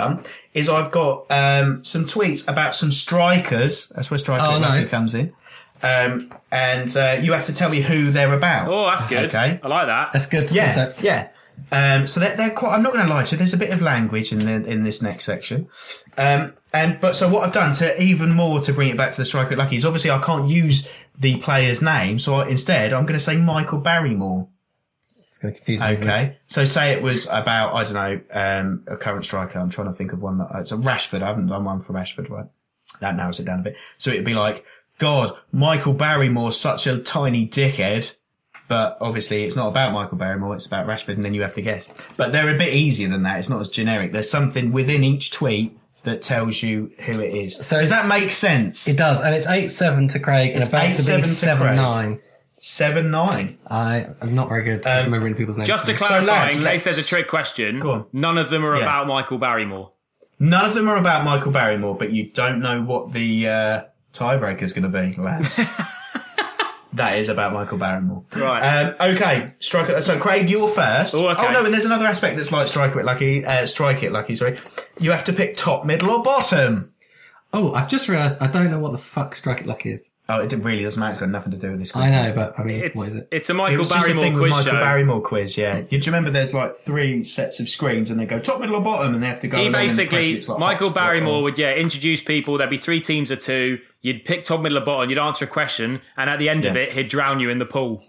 is I've got um, some tweets about some strikers. That's where Striker Oh, It Lucky nice. comes in. Um, and uh, you have to tell me who they're about. Oh, that's good. Okay. I like that. That's good. Yeah, concept. yeah. Um, so they're, they're quite. I'm not going to lie to you. There's a bit of language in the, in this next section. Um, and but so what I've done to even more to bring it back to the Striker It Lucky is obviously I can't use the player's name, so I, instead I'm going to say Michael Barrymore. It's going to confuse me. isn't it? Okay, so say it was about I don't know um, a current striker. I'm trying to think of one that it's a Rashford. I haven't done one for Rashford, right? That narrows it down a bit. So it'd be like, God, Michael Barrymore's such a tiny dickhead. But obviously it's not about Michael Barrymore, it's about Rashford, and then you have to guess. But they're a bit easier than that. It's not as generic. There's something within each tweet that tells you who it is. So Does it's- that make sense? It does, and it's eight seven to Craig, and It's about eight to seven be to seven Craig. nine. Seven nine. I am not very good at remembering people's names. Just to So, clarify, lads, in case let's- there's a trick question, Go on. none of them are Yeah. about Michael Barrymore. None of them are about Michael Barrymore, but you don't know what the uh, tiebreaker's going to be, lads. That is about Michael Barrymore. Right. Um, okay, Striker. So, Craig, you're first. Oh, okay. no, and there's another aspect that's like Strike It Lucky. Uh, Strike It Lucky. Sorry, you have to pick top, middle, or bottom. Oh, I've just realised I don't know what the fuck Strike It Lucky is. Oh, it really doesn't matter. It's got nothing to do with this. I know, but I mean, It's, what is it? it's a It Michael was just a Barrymore thing with quiz Michael show. Barrymore quiz, yeah. You, do you remember there's like three sets of screens and they go top, middle, or bottom, and they have to go. He along and basically, press it. It's like Michael hotspot Barrymore or- would, yeah, introduce people. There'd be three teams of two. You'd pick top, middle, or bottom. You'd answer a question, and at the end of Yeah. it, he'd drown you in the pool.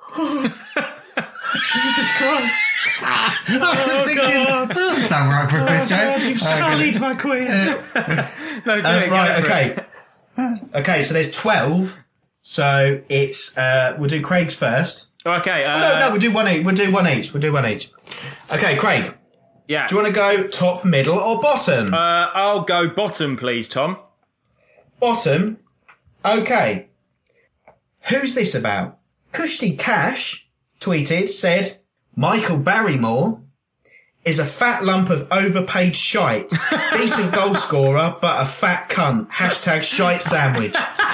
Jesus Christ! I was thinking, that doesn't sound right for a quiz show. God, you've sullied my quiz. No, do Um, it, right, go for it. okay. Okay, so there's twelve. So it's, uh, we'll do Craig's first. Okay. Uh, no, no, we'll do one each. We'll do one each. We'll do one each. Okay, Craig, yeah. do you want to go top, middle, or bottom? Uh, I'll go bottom, please, Tom. Bottom. Okay. Who's this about? Kushti Cash tweeted, said, Michael Barrymore is a fat lump of overpaid shite. Decent goal scorer, but a fat cunt. Hashtag shite sandwich.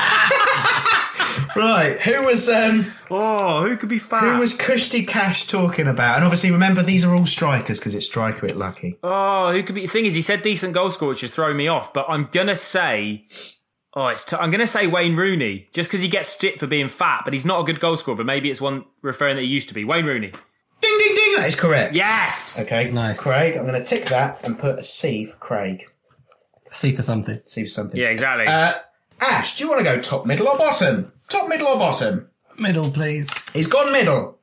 Right, who was um, Oh, who could be fat? who was Kushti Cash talking about? And obviously, remember these are all strikers because it's Striker It Lucky. Oh, who could be? The thing is, he said decent goal scorer, which has thrown me off. But I'm gonna say, oh, it's. T- I'm gonna say Wayne Rooney, just because he gets shit for being fat, but he's not a good goal scorer. But maybe it's one referring that he used to be. Wayne Rooney. Ding, ding, ding. That is correct. Yes. Okay. Nice. Craig, I'm going to tick that and put a C for Craig. See for something. C for something. Yeah, exactly. Uh, Ash, do you want to go top, middle, or bottom? Top, middle, or bottom? Middle, please. He's gone middle.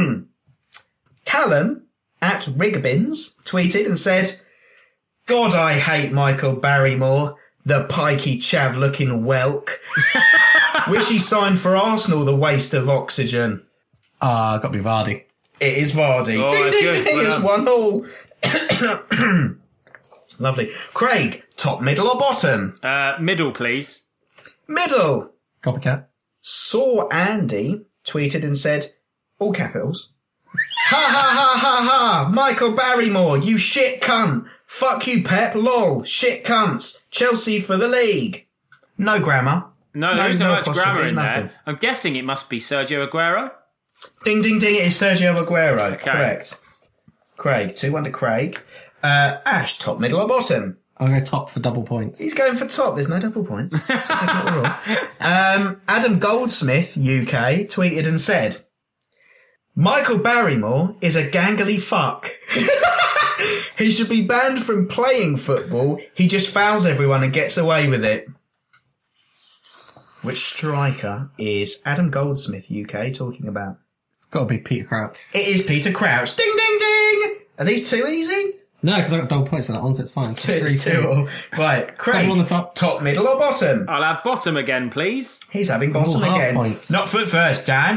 Callum at Rigbins tweeted and said, God, I hate Michael Barrymore, the pikey chav looking whelk. Wish he signed for Arsenal, the waste of oxygen. Ah, got to be Vardy. It is Vardy. Oh, ding, that's ding, good. ding. Well It's one all. Lovely. Craig, top, middle, or bottom? uh, middle, please. Middle. Copycat. Saw Andy tweeted and said, all capitals, ha ha ha ha ha, Michael Barrymore, you shit cunt. Fuck you, Pep, lol, shit cunts. Chelsea for the league. No grammar. No, there isn't much grammar apostrophes, in nothing. there. I'm guessing it must be Sergio Aguero. Ding, ding, ding, it is Sergio Aguero. Okay. Correct. Craig, two one to Craig. Uh, Ash, top, middle, or bottom? I'll go top for double points. He's going for top. There's no double points. It's not the rules. um, Adam Goldsmith, U K, tweeted and said, Michael Barrymore is a gangly fuck. He should be banned from playing football. He just fouls everyone and gets away with it. Which striker is Adam Goldsmith, U K, talking about? It's got to be Peter Crouch. It is Peter Crouch. Ding, ding, ding! Are these too easy? No, because I got double points on that one, so it's fine. Two, Three, two. two. Right, Craig. Double on the top. Top, middle, or bottom? I'll have bottom again, please. He's having bottom half again. points. Not foot first, damn.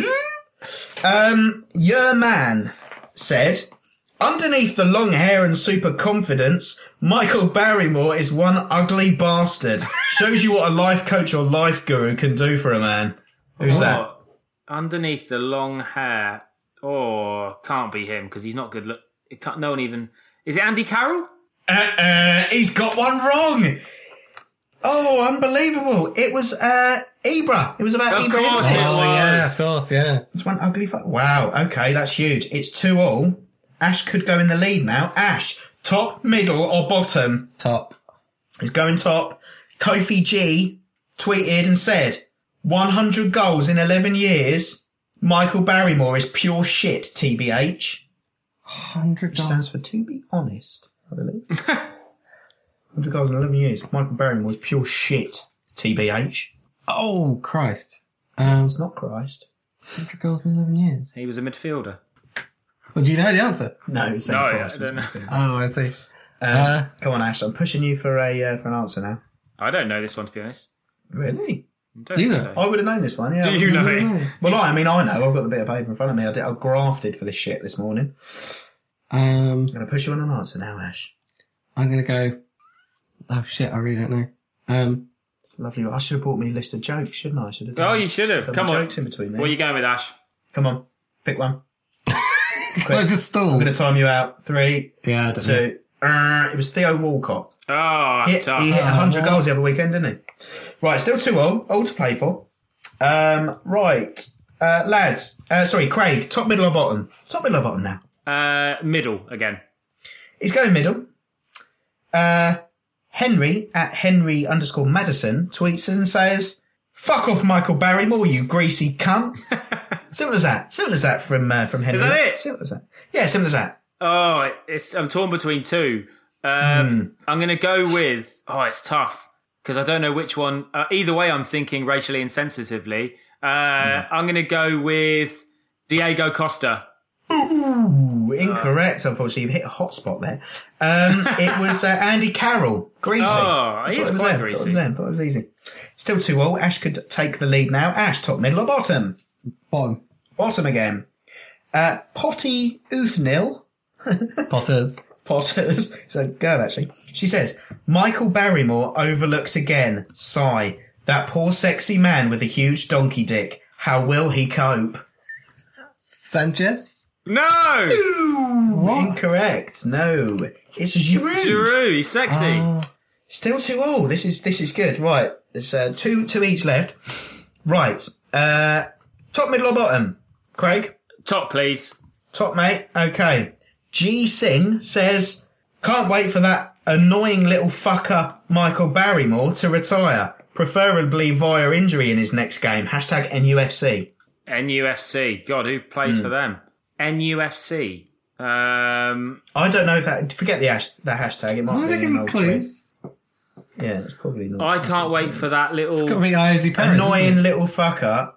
Um, your man said, underneath the long hair and super confidence, Michael Barrymore is one ugly bastard. Shows you what a life coach or life guru can do for a man. Who's that? Oh, underneath the long hair. Oh, can't be him because he's not good. Look, it can't. No one even. Is it Andy Carroll? Uh-uh, he's got one wrong. Oh, unbelievable. It was, uh, Ibra. It was about Of Ibra. course Himovic. it was. Oh, yeah, of course, yeah. It's one ugly fuck. Wow. Okay, that's huge. It's two all. Ash could go in the lead now. Ash, Top, middle, or bottom? Top. He's going top. Kofi G tweeted and said, one hundred goals in eleven years. Michael Barrymore is pure shit, T B H. one hundred Which stands for to be honest, I believe. one hundred goals in eleven years. Michael Barrymore is pure shit, T B H. Oh, Christ. Um, It's not Christ. one hundred goals in eleven years. He was a midfielder. Well, do you know the answer? No, it's No, not I Christ. don't know. Oh, I see. Uh, Uh, come on, Ash. I'm pushing you for a uh, for an answer now. I don't know this one, to be honest. Really? I don't Do you think know? so. I would have known this one. Yeah. Do you know it? Well, I mean, I know. I've got the bit of paper in front of me. I, did, I grafted for this shit this morning. um, I'm going to push you on an answer now, Ash. I'm going to go... Oh, shit, I really don't know. Um, It's lovely. I should have brought me a list of jokes, shouldn't I? I should have Oh, done you should have. some Come on. jokes in between there. What are you going with, Ash? Come on, pick one. Close a stall. I'm going to time you out. Three, Yeah, I don't know. two. Uh, it was Theo Walcott. Oh, He, that's tough. he hit one hundred Oh, goals the other weekend, didn't he? Right, still two all. All to play for. Um, right, uh, lads. Uh, sorry, Craig. Top, middle, or bottom? Top, middle, or bottom now? Uh, middle again. He's going middle. Uh, Henry at Henry underscore Madison tweets and says, "Fuck off, Michael Barrymore, you greasy cunt." Simple as that. Simple as that from uh, from Henry. Is that it? Simple as that. Yeah, simple as that. Oh, it's, I'm torn between two. Um, I'm going to go with... Oh, it's tough because I don't know which one. Uh, either way, I'm thinking racially insensitively. Uh, I'm going to go with Diego Costa. Ooh, incorrect. Unfortunately, you've hit a hot spot there. Um, it was uh, Andy Carroll. Greasy. Oh, he Thought is it was quite them. greasy. Thought it was them. Thought it was easy. Still two all. Ash could take the lead now. Ash, top, middle, or bottom? Bottom. Bottom again. Uh, Potty Uthnil. Potters. Potters. It's a girl, actually. She says, Michael Barrymore overlooked again. Sigh. That poor sexy man with a huge donkey dick. How will he cope? Sanchez. No! Ooh, incorrect. No. It's Giroud. Giroud, he's sexy. Oh. Still two all. This is this is good. Right. There's uh, two two each left. Right. Uh, top, middle, or bottom? Craig? Top, please. Top, mate. Okay. G Singh says, can't wait for that annoying little fucker Michael Barrymore to retire, preferably via injury in his next game. Hashtag N U F C. N U F C. God, who plays for them? N U F C. Um, I don't know if that, forget the, hash, the hashtag. It might Why are be they an giving old clues? tweet. Yeah, it's probably not. I can't wait for that It's got to little... be Ozzy Perez. Annoying isn't it? little fucker.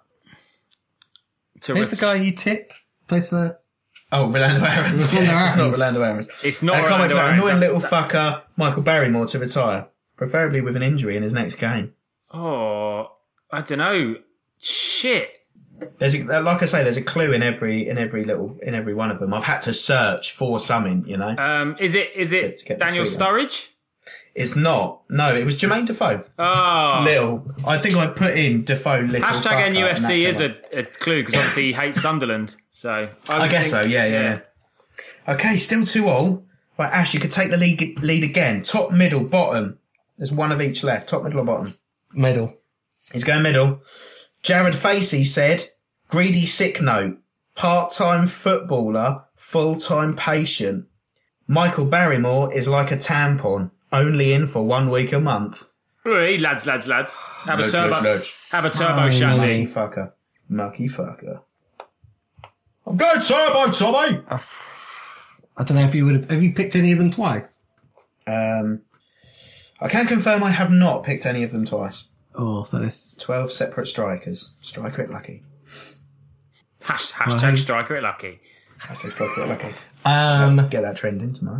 To Who's ret- the guy you tip? Plays for... Oh, Rolando Aarons. Rolando Yeah, it's not Aarons. Rolando Aarons. It's not Uh, can't wait Orlando for that Aarons, annoying that's- little fucker Michael Barrymore to retire, preferably with an injury in his next game. Oh, I don't know. Shit. There's a, like I say, there's a clue in every in every little in every one of them. I've had to search for something, you know. Um, is it is To- it to get the Daniel tweet out. Sturridge? It's not. No, it was Jermaine Defoe. Oh. Little. I think I put in Defoe little. Hashtag fucker, N U F C and is that a, a clue because obviously he hates Sunderland. So I, I was guess think- so. Yeah, yeah, yeah. Okay, still two all. Right, Ash, you could take the lead lead again. Top, middle, bottom. There's one of each left. Top, middle, or bottom. Middle. He's going middle. Jared Facey said, greedy sick note, part-time footballer, full-time patient. Michael Barrymore is like a tampon, only in for one week a month. Hey, lads, lads, lads. Have a Look, turbo. look, look. Have a turbo Finally. shandy. Mucky fucker. Mucky fucker. I'm going turbo, Tommy! I don't know if you would have... Have you picked any of them twice? Um, I can confirm I have not picked any of them twice. Oh, so this... Twelve separate strikers. Striker it lucky. Hash, hashtag Right. striker it lucky. Hashtag striker it lucky. Um... Get that trend in tomorrow.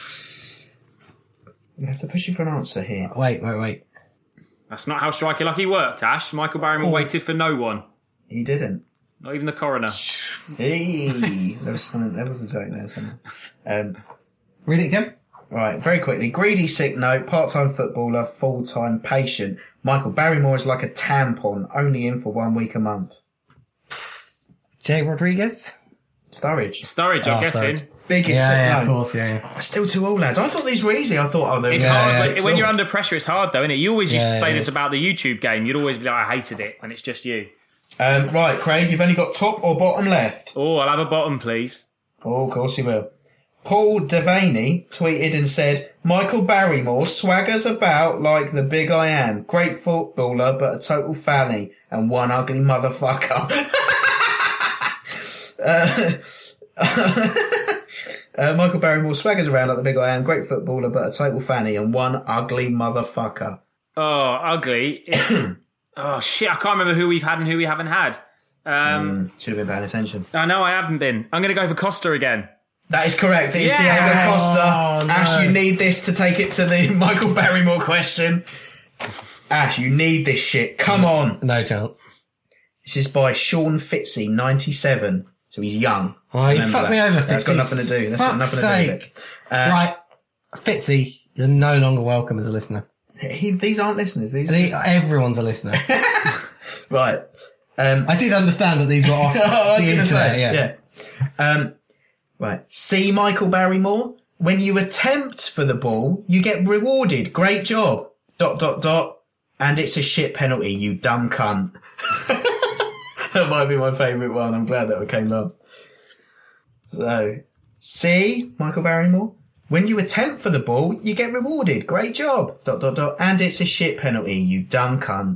We have to push you for an answer here. Wait, wait, wait. That's not how striker lucky worked, Ash. Michael Barrymore waited for no one, He didn't. not even the coroner. Hey, there was something. There was a joke there. Something. Um, Read it again? right, very quickly. Greedy sick note. Part-time footballer, full-time patient. Michael Barrymore is like a tampon, only in for one week a month. Jay Rodriguez? Sturridge. Sturridge, I'm Oh, guessing. Sturridge. Biggest Yeah, sick yeah, note. of course, yeah. yeah. Still two all lads. I thought these were easy. I thought, oh, they're It's Yeah, hard yeah. when- six when all. you're under pressure. It's hard though, isn't it? You always used Yeah, to say it this is. about the YouTube game. You'd always be like, "I hated it," and it's just you. Um, right, Craig, you've only got top or bottom left. Oh, I'll have a bottom, please. Oh, of course you will. Paul Devaney tweeted and said, Michael Barrymore swaggers about like the big I am. Great footballer, but a total fanny and one ugly motherfucker. uh, uh, Michael Barrymore swaggers around like the big I am. Great footballer, but a total fanny and one ugly motherfucker. Oh, ugly. It's, oh, shit. I can't remember who we've had and who we haven't had. Um, mm, should have been paying attention. I know I haven't been. I'm going to go for Costa again. That is correct. It is Yes! Diego Costa. Oh, no. Ash, you need this to take it to the Michael Barrymore question. Ash, you need this shit. Come on. No chance. This is by Sean Fitzy, ninety-seven. So he's young. Oh, you Remember fucked me that. over, That's got Fitzy. nothing to do. That's got Fuck's nothing to do with sake. it. Uh, Right. Fitzy, you're no longer welcome as a listener. he, these aren't listeners. These And he, everyone's a listener. right. Um, I did understand that these were off I was the gonna internet, say, yeah. yeah. Um, right. See, Michael Barrymore, when you attempt for the ball, you get rewarded. Great job. Dot, dot, dot. And it's a shit penalty, you dumb cunt. That might be my favourite one. I'm glad that one came last. So, see, Michael Barrymore, when you attempt for the ball, you get rewarded. Great job. Dot, dot, dot. And it's a shit penalty, you dumb cunt.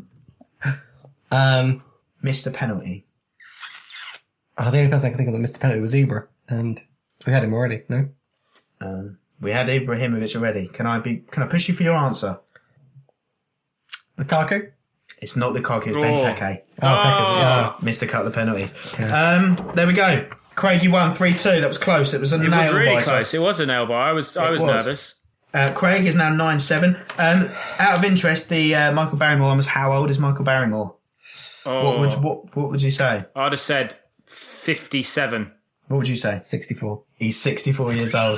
Um, Missed a penalty. oh, the only person I can think of that missed a penalty was Ibra, and we had him already, no? Um, we had Ibrahimovic already. Can I be? Can I push you for your answer? Lukaku? It's not Lukaku. It's Oh. Benteke. Oh, Tekka's Oh. Missed a couple of penalties. Um, there we go. Craig, you won three two. That was close. It was a It nail was really biter. close. It was a nail biter. I was, I It was, was. nervous. Uh, Craig is now nine seven. Um, out of interest, the uh, Michael Barrymore one was how old is Michael Barrymore? Oh, What would what what would you say? I'd have said fifty-seven. What would you say? sixty-four. He's sixty-four years old.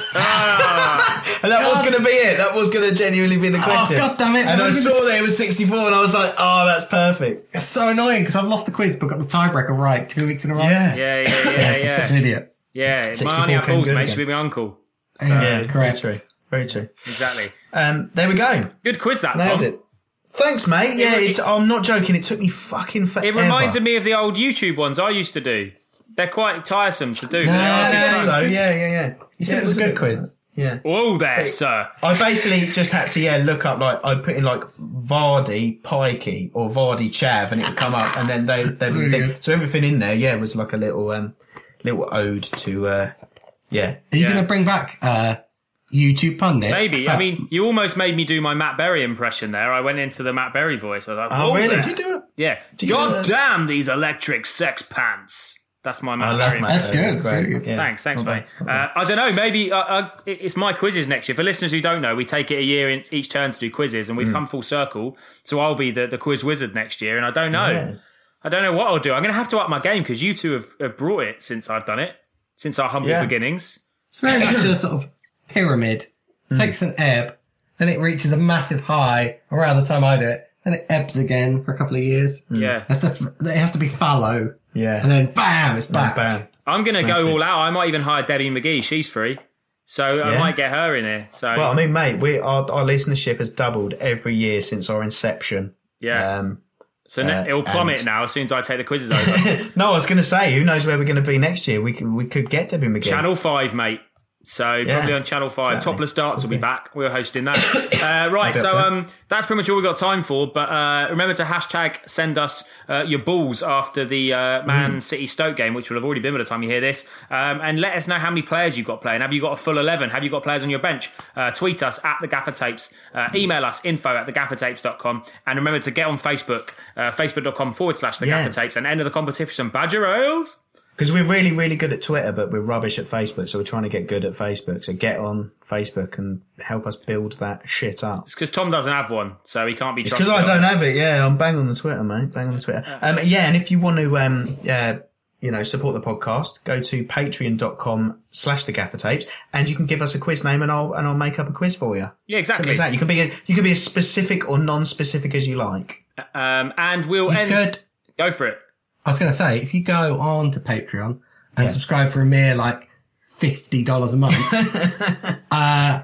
Ah, And that was going to be it. That was going to genuinely be the question. God damn it. And I What is saw this? that it was sixty-four and I was like, oh, that's perfect. It's so annoying because I've lost the quiz but got the tiebreaker right two weeks in a row. Yeah. yeah, yeah, yeah, I'm such an yeah. idiot. Yeah, my sixty-four auntie had came balls, good mate. again. Should be my uncle. Yeah, Very correct. true. Very true. Exactly. Um, there we go. Good quiz, that, Nailed Tom. it. Thanks, mate. Yeah, It- it, I'm not joking. It took me fucking forever. It reminded me of the old YouTube ones I used to do. They're quite tiresome to do. but they are I good guess fun. so. Yeah, yeah, yeah. You said Yeah, it was a good bit quiz. like that. Yeah. Whoa there, sir. I basically just had to, yeah, look up, like, I'd put in, like, Vardy Pikey or Vardy Chav and it would come up and then they, they would think, so everything in there, yeah, was like a little, um, little ode to, uh, yeah. Are you Yeah. going to bring back uh, YouTube Pundit? Maybe. I Uh, mean, you almost made me do my Matt Berry impression there. I went into the Matt Berry voice. I was like, Oh, whoa really? there. Did you do it? Yeah. you God do that? damn these electric sex pants. That's my Matt I love Berry Matt impression. That's Berry. good. Great. Very good. Yeah. Thanks, thanks, Not mate. bad. Uh, I don't know. Maybe uh, uh, it's my quizzes next year. For listeners who don't know, we take it a year in each turn to do quizzes, Hmm. and we've come full circle. So I'll be the, the quiz wizard next year, and I don't know. Yeah. I don't know what I'll do. I'm going to have to up my game because you two have, have brought it since I've done it, since our humble Yeah. beginnings. It's very much a sort of pyramid. Takes an ebb, then it reaches a massive high around the time I do it, then it ebbs again for a couple of years. Yeah. That's the, it has to be fallow. Yeah. And then bam, it's back. Bam. I'm going to Smash go it. all out. I might even hire Debbie McGee. She's free. So I Yeah. might get her in here. So Well, I mean, mate, we our, our listenership has doubled every year since our inception. yeah. Um, so ne- uh, it'll plummet and- now as soon as I take the quizzes over. no, I was going to say, who knows where we're going to be next year? We could, we could get Debbie McGee. Channel five, mate. So probably on Channel five. exactly. Topless Darts will be back. We're hosting that. uh, right, be up so for it. um, that's pretty much all we've got time for. But uh, remember to hashtag send us uh, your balls after the uh, Man City Stoke game, which will have already been by the time you hear this. Um, and let us know how many players you've got playing. Have you got a full eleven? Have you got players on your bench? Uh, tweet us at The Gaffer Tapes. Uh, email us info at the gaffer tapes dot com. And remember to get on Facebook, uh, facebook.com forward slash The Yeah. Gaffer Tapes. And enter the competition. Badger Ales. Because we're really, really good at Twitter, but we're rubbish at Facebook, so we're trying to get good at Facebook. So get on Facebook and help us build that shit up. It's because Tom doesn't have one, so he can't be It's trusted. because I don't have it, yeah. I'm bang on the Twitter, mate. Bang on the Twitter. Um, yeah, and if you want to, um, yeah, you know, support the podcast, go to patreon.com slash the gaffer tapes and you can give us a quiz name and I'll, and I'll make up a quiz for you. Yeah, Simple exactly. as that. You can be, a, you can be as specific or non-specific as you like. Um, and we'll You end. could, Go for it. I was going to say, if you go on to Patreon and subscribe for a mere like fifty dollars a month, uh,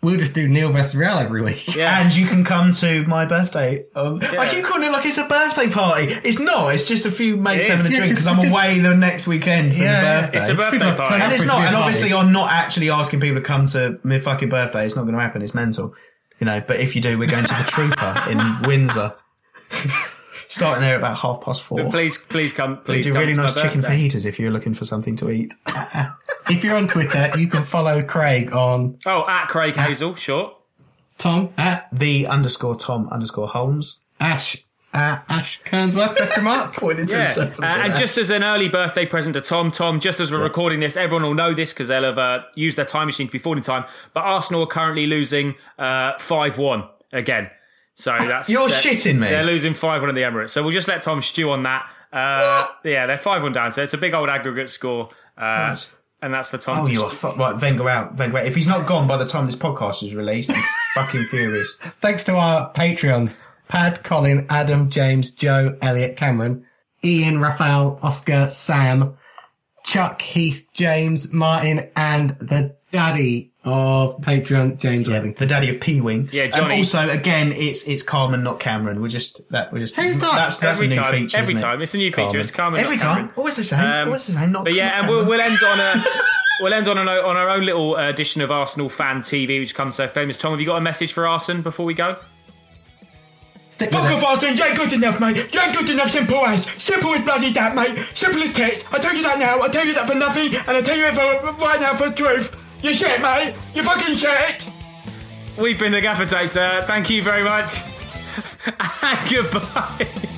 we'll just do Neil versus Real every week. Yes. And you can come to my birthday. Um, I keep calling it like it's a birthday party. It's not. It's just a few mates It having is. a Yeah, drink because 'cause- I'm 'cause- away the next weekend for Yeah, the yeah. birthday. It's a birthday People have to party. turn And up it's for not. a And party. obviously, I'm not actually asking people to come to my fucking birthday. It's not going to happen. It's mental. You know. But if you do, we're going to the Trooper in Windsor. Starting there at about half past four. But please, please come. They Please do come really to my nice chicken birthday. fajitas if you're looking for something to eat. If you're on Twitter, you can follow Craig on Oh, at Craig Hazel, sure. Tom at The underscore Tom underscore Holmes. Ash uh, Ash Kernsworth, question mark. Pointed to Yeah. himself and Uh, said and that. just as an early birthday present to Tom, Tom, just as we're recording this, everyone will know this because they'll have uh, used their time machine to be forward in time. But Arsenal are currently losing uh, five one again. So that's You're they're- shitting me. They're losing five one in the Emirates. So we'll just let Tom stew on that. Uh, yeah, they're five one down. So it's a big old aggregate score. Uh, Nice. And that's for Tom. Oh, to you are fu- right. Wenger out. Wenger out. If he's not gone by the time this podcast is released, I'm fucking furious. Thanks to our Patreons, Pad, Colin, Adam, James, Joe, Elliot, Cameron, Ian, Raphael, Oscar, Sam, Chuck, Heath, James, Martin, and the daddy of Patreon, James Worthington. The daddy of P Wing. Yeah, Johnny. And also, again, it's it's Carmen, not Cameron. We're just that. We're just. Who's that? That's that's every a new time, feature. every isn't it? time. It's a new feature. Carmen. It's Carmen. Every not time. Cameron. Always the same. Um, Always the same. Not. But yeah, not and we'll, Cameron. we'll end on a we'll end on a, on our own little uh, edition of Arsenal Fan T V, which comes so famous. Tom, have you got a message for Arsenal before we go? Stick with Fuck it. off, Arsenal, you ain't good enough, mate. You ain't good enough, simple as. Simple as bloody that, mate. Simple as tits. I tell you that now, I tell you that for nothing, and I tell you it for, right now for truth. You shit, mate. You fucking shit. We've been the Gaffer Tapes. Uh, thank you very much. And goodbye.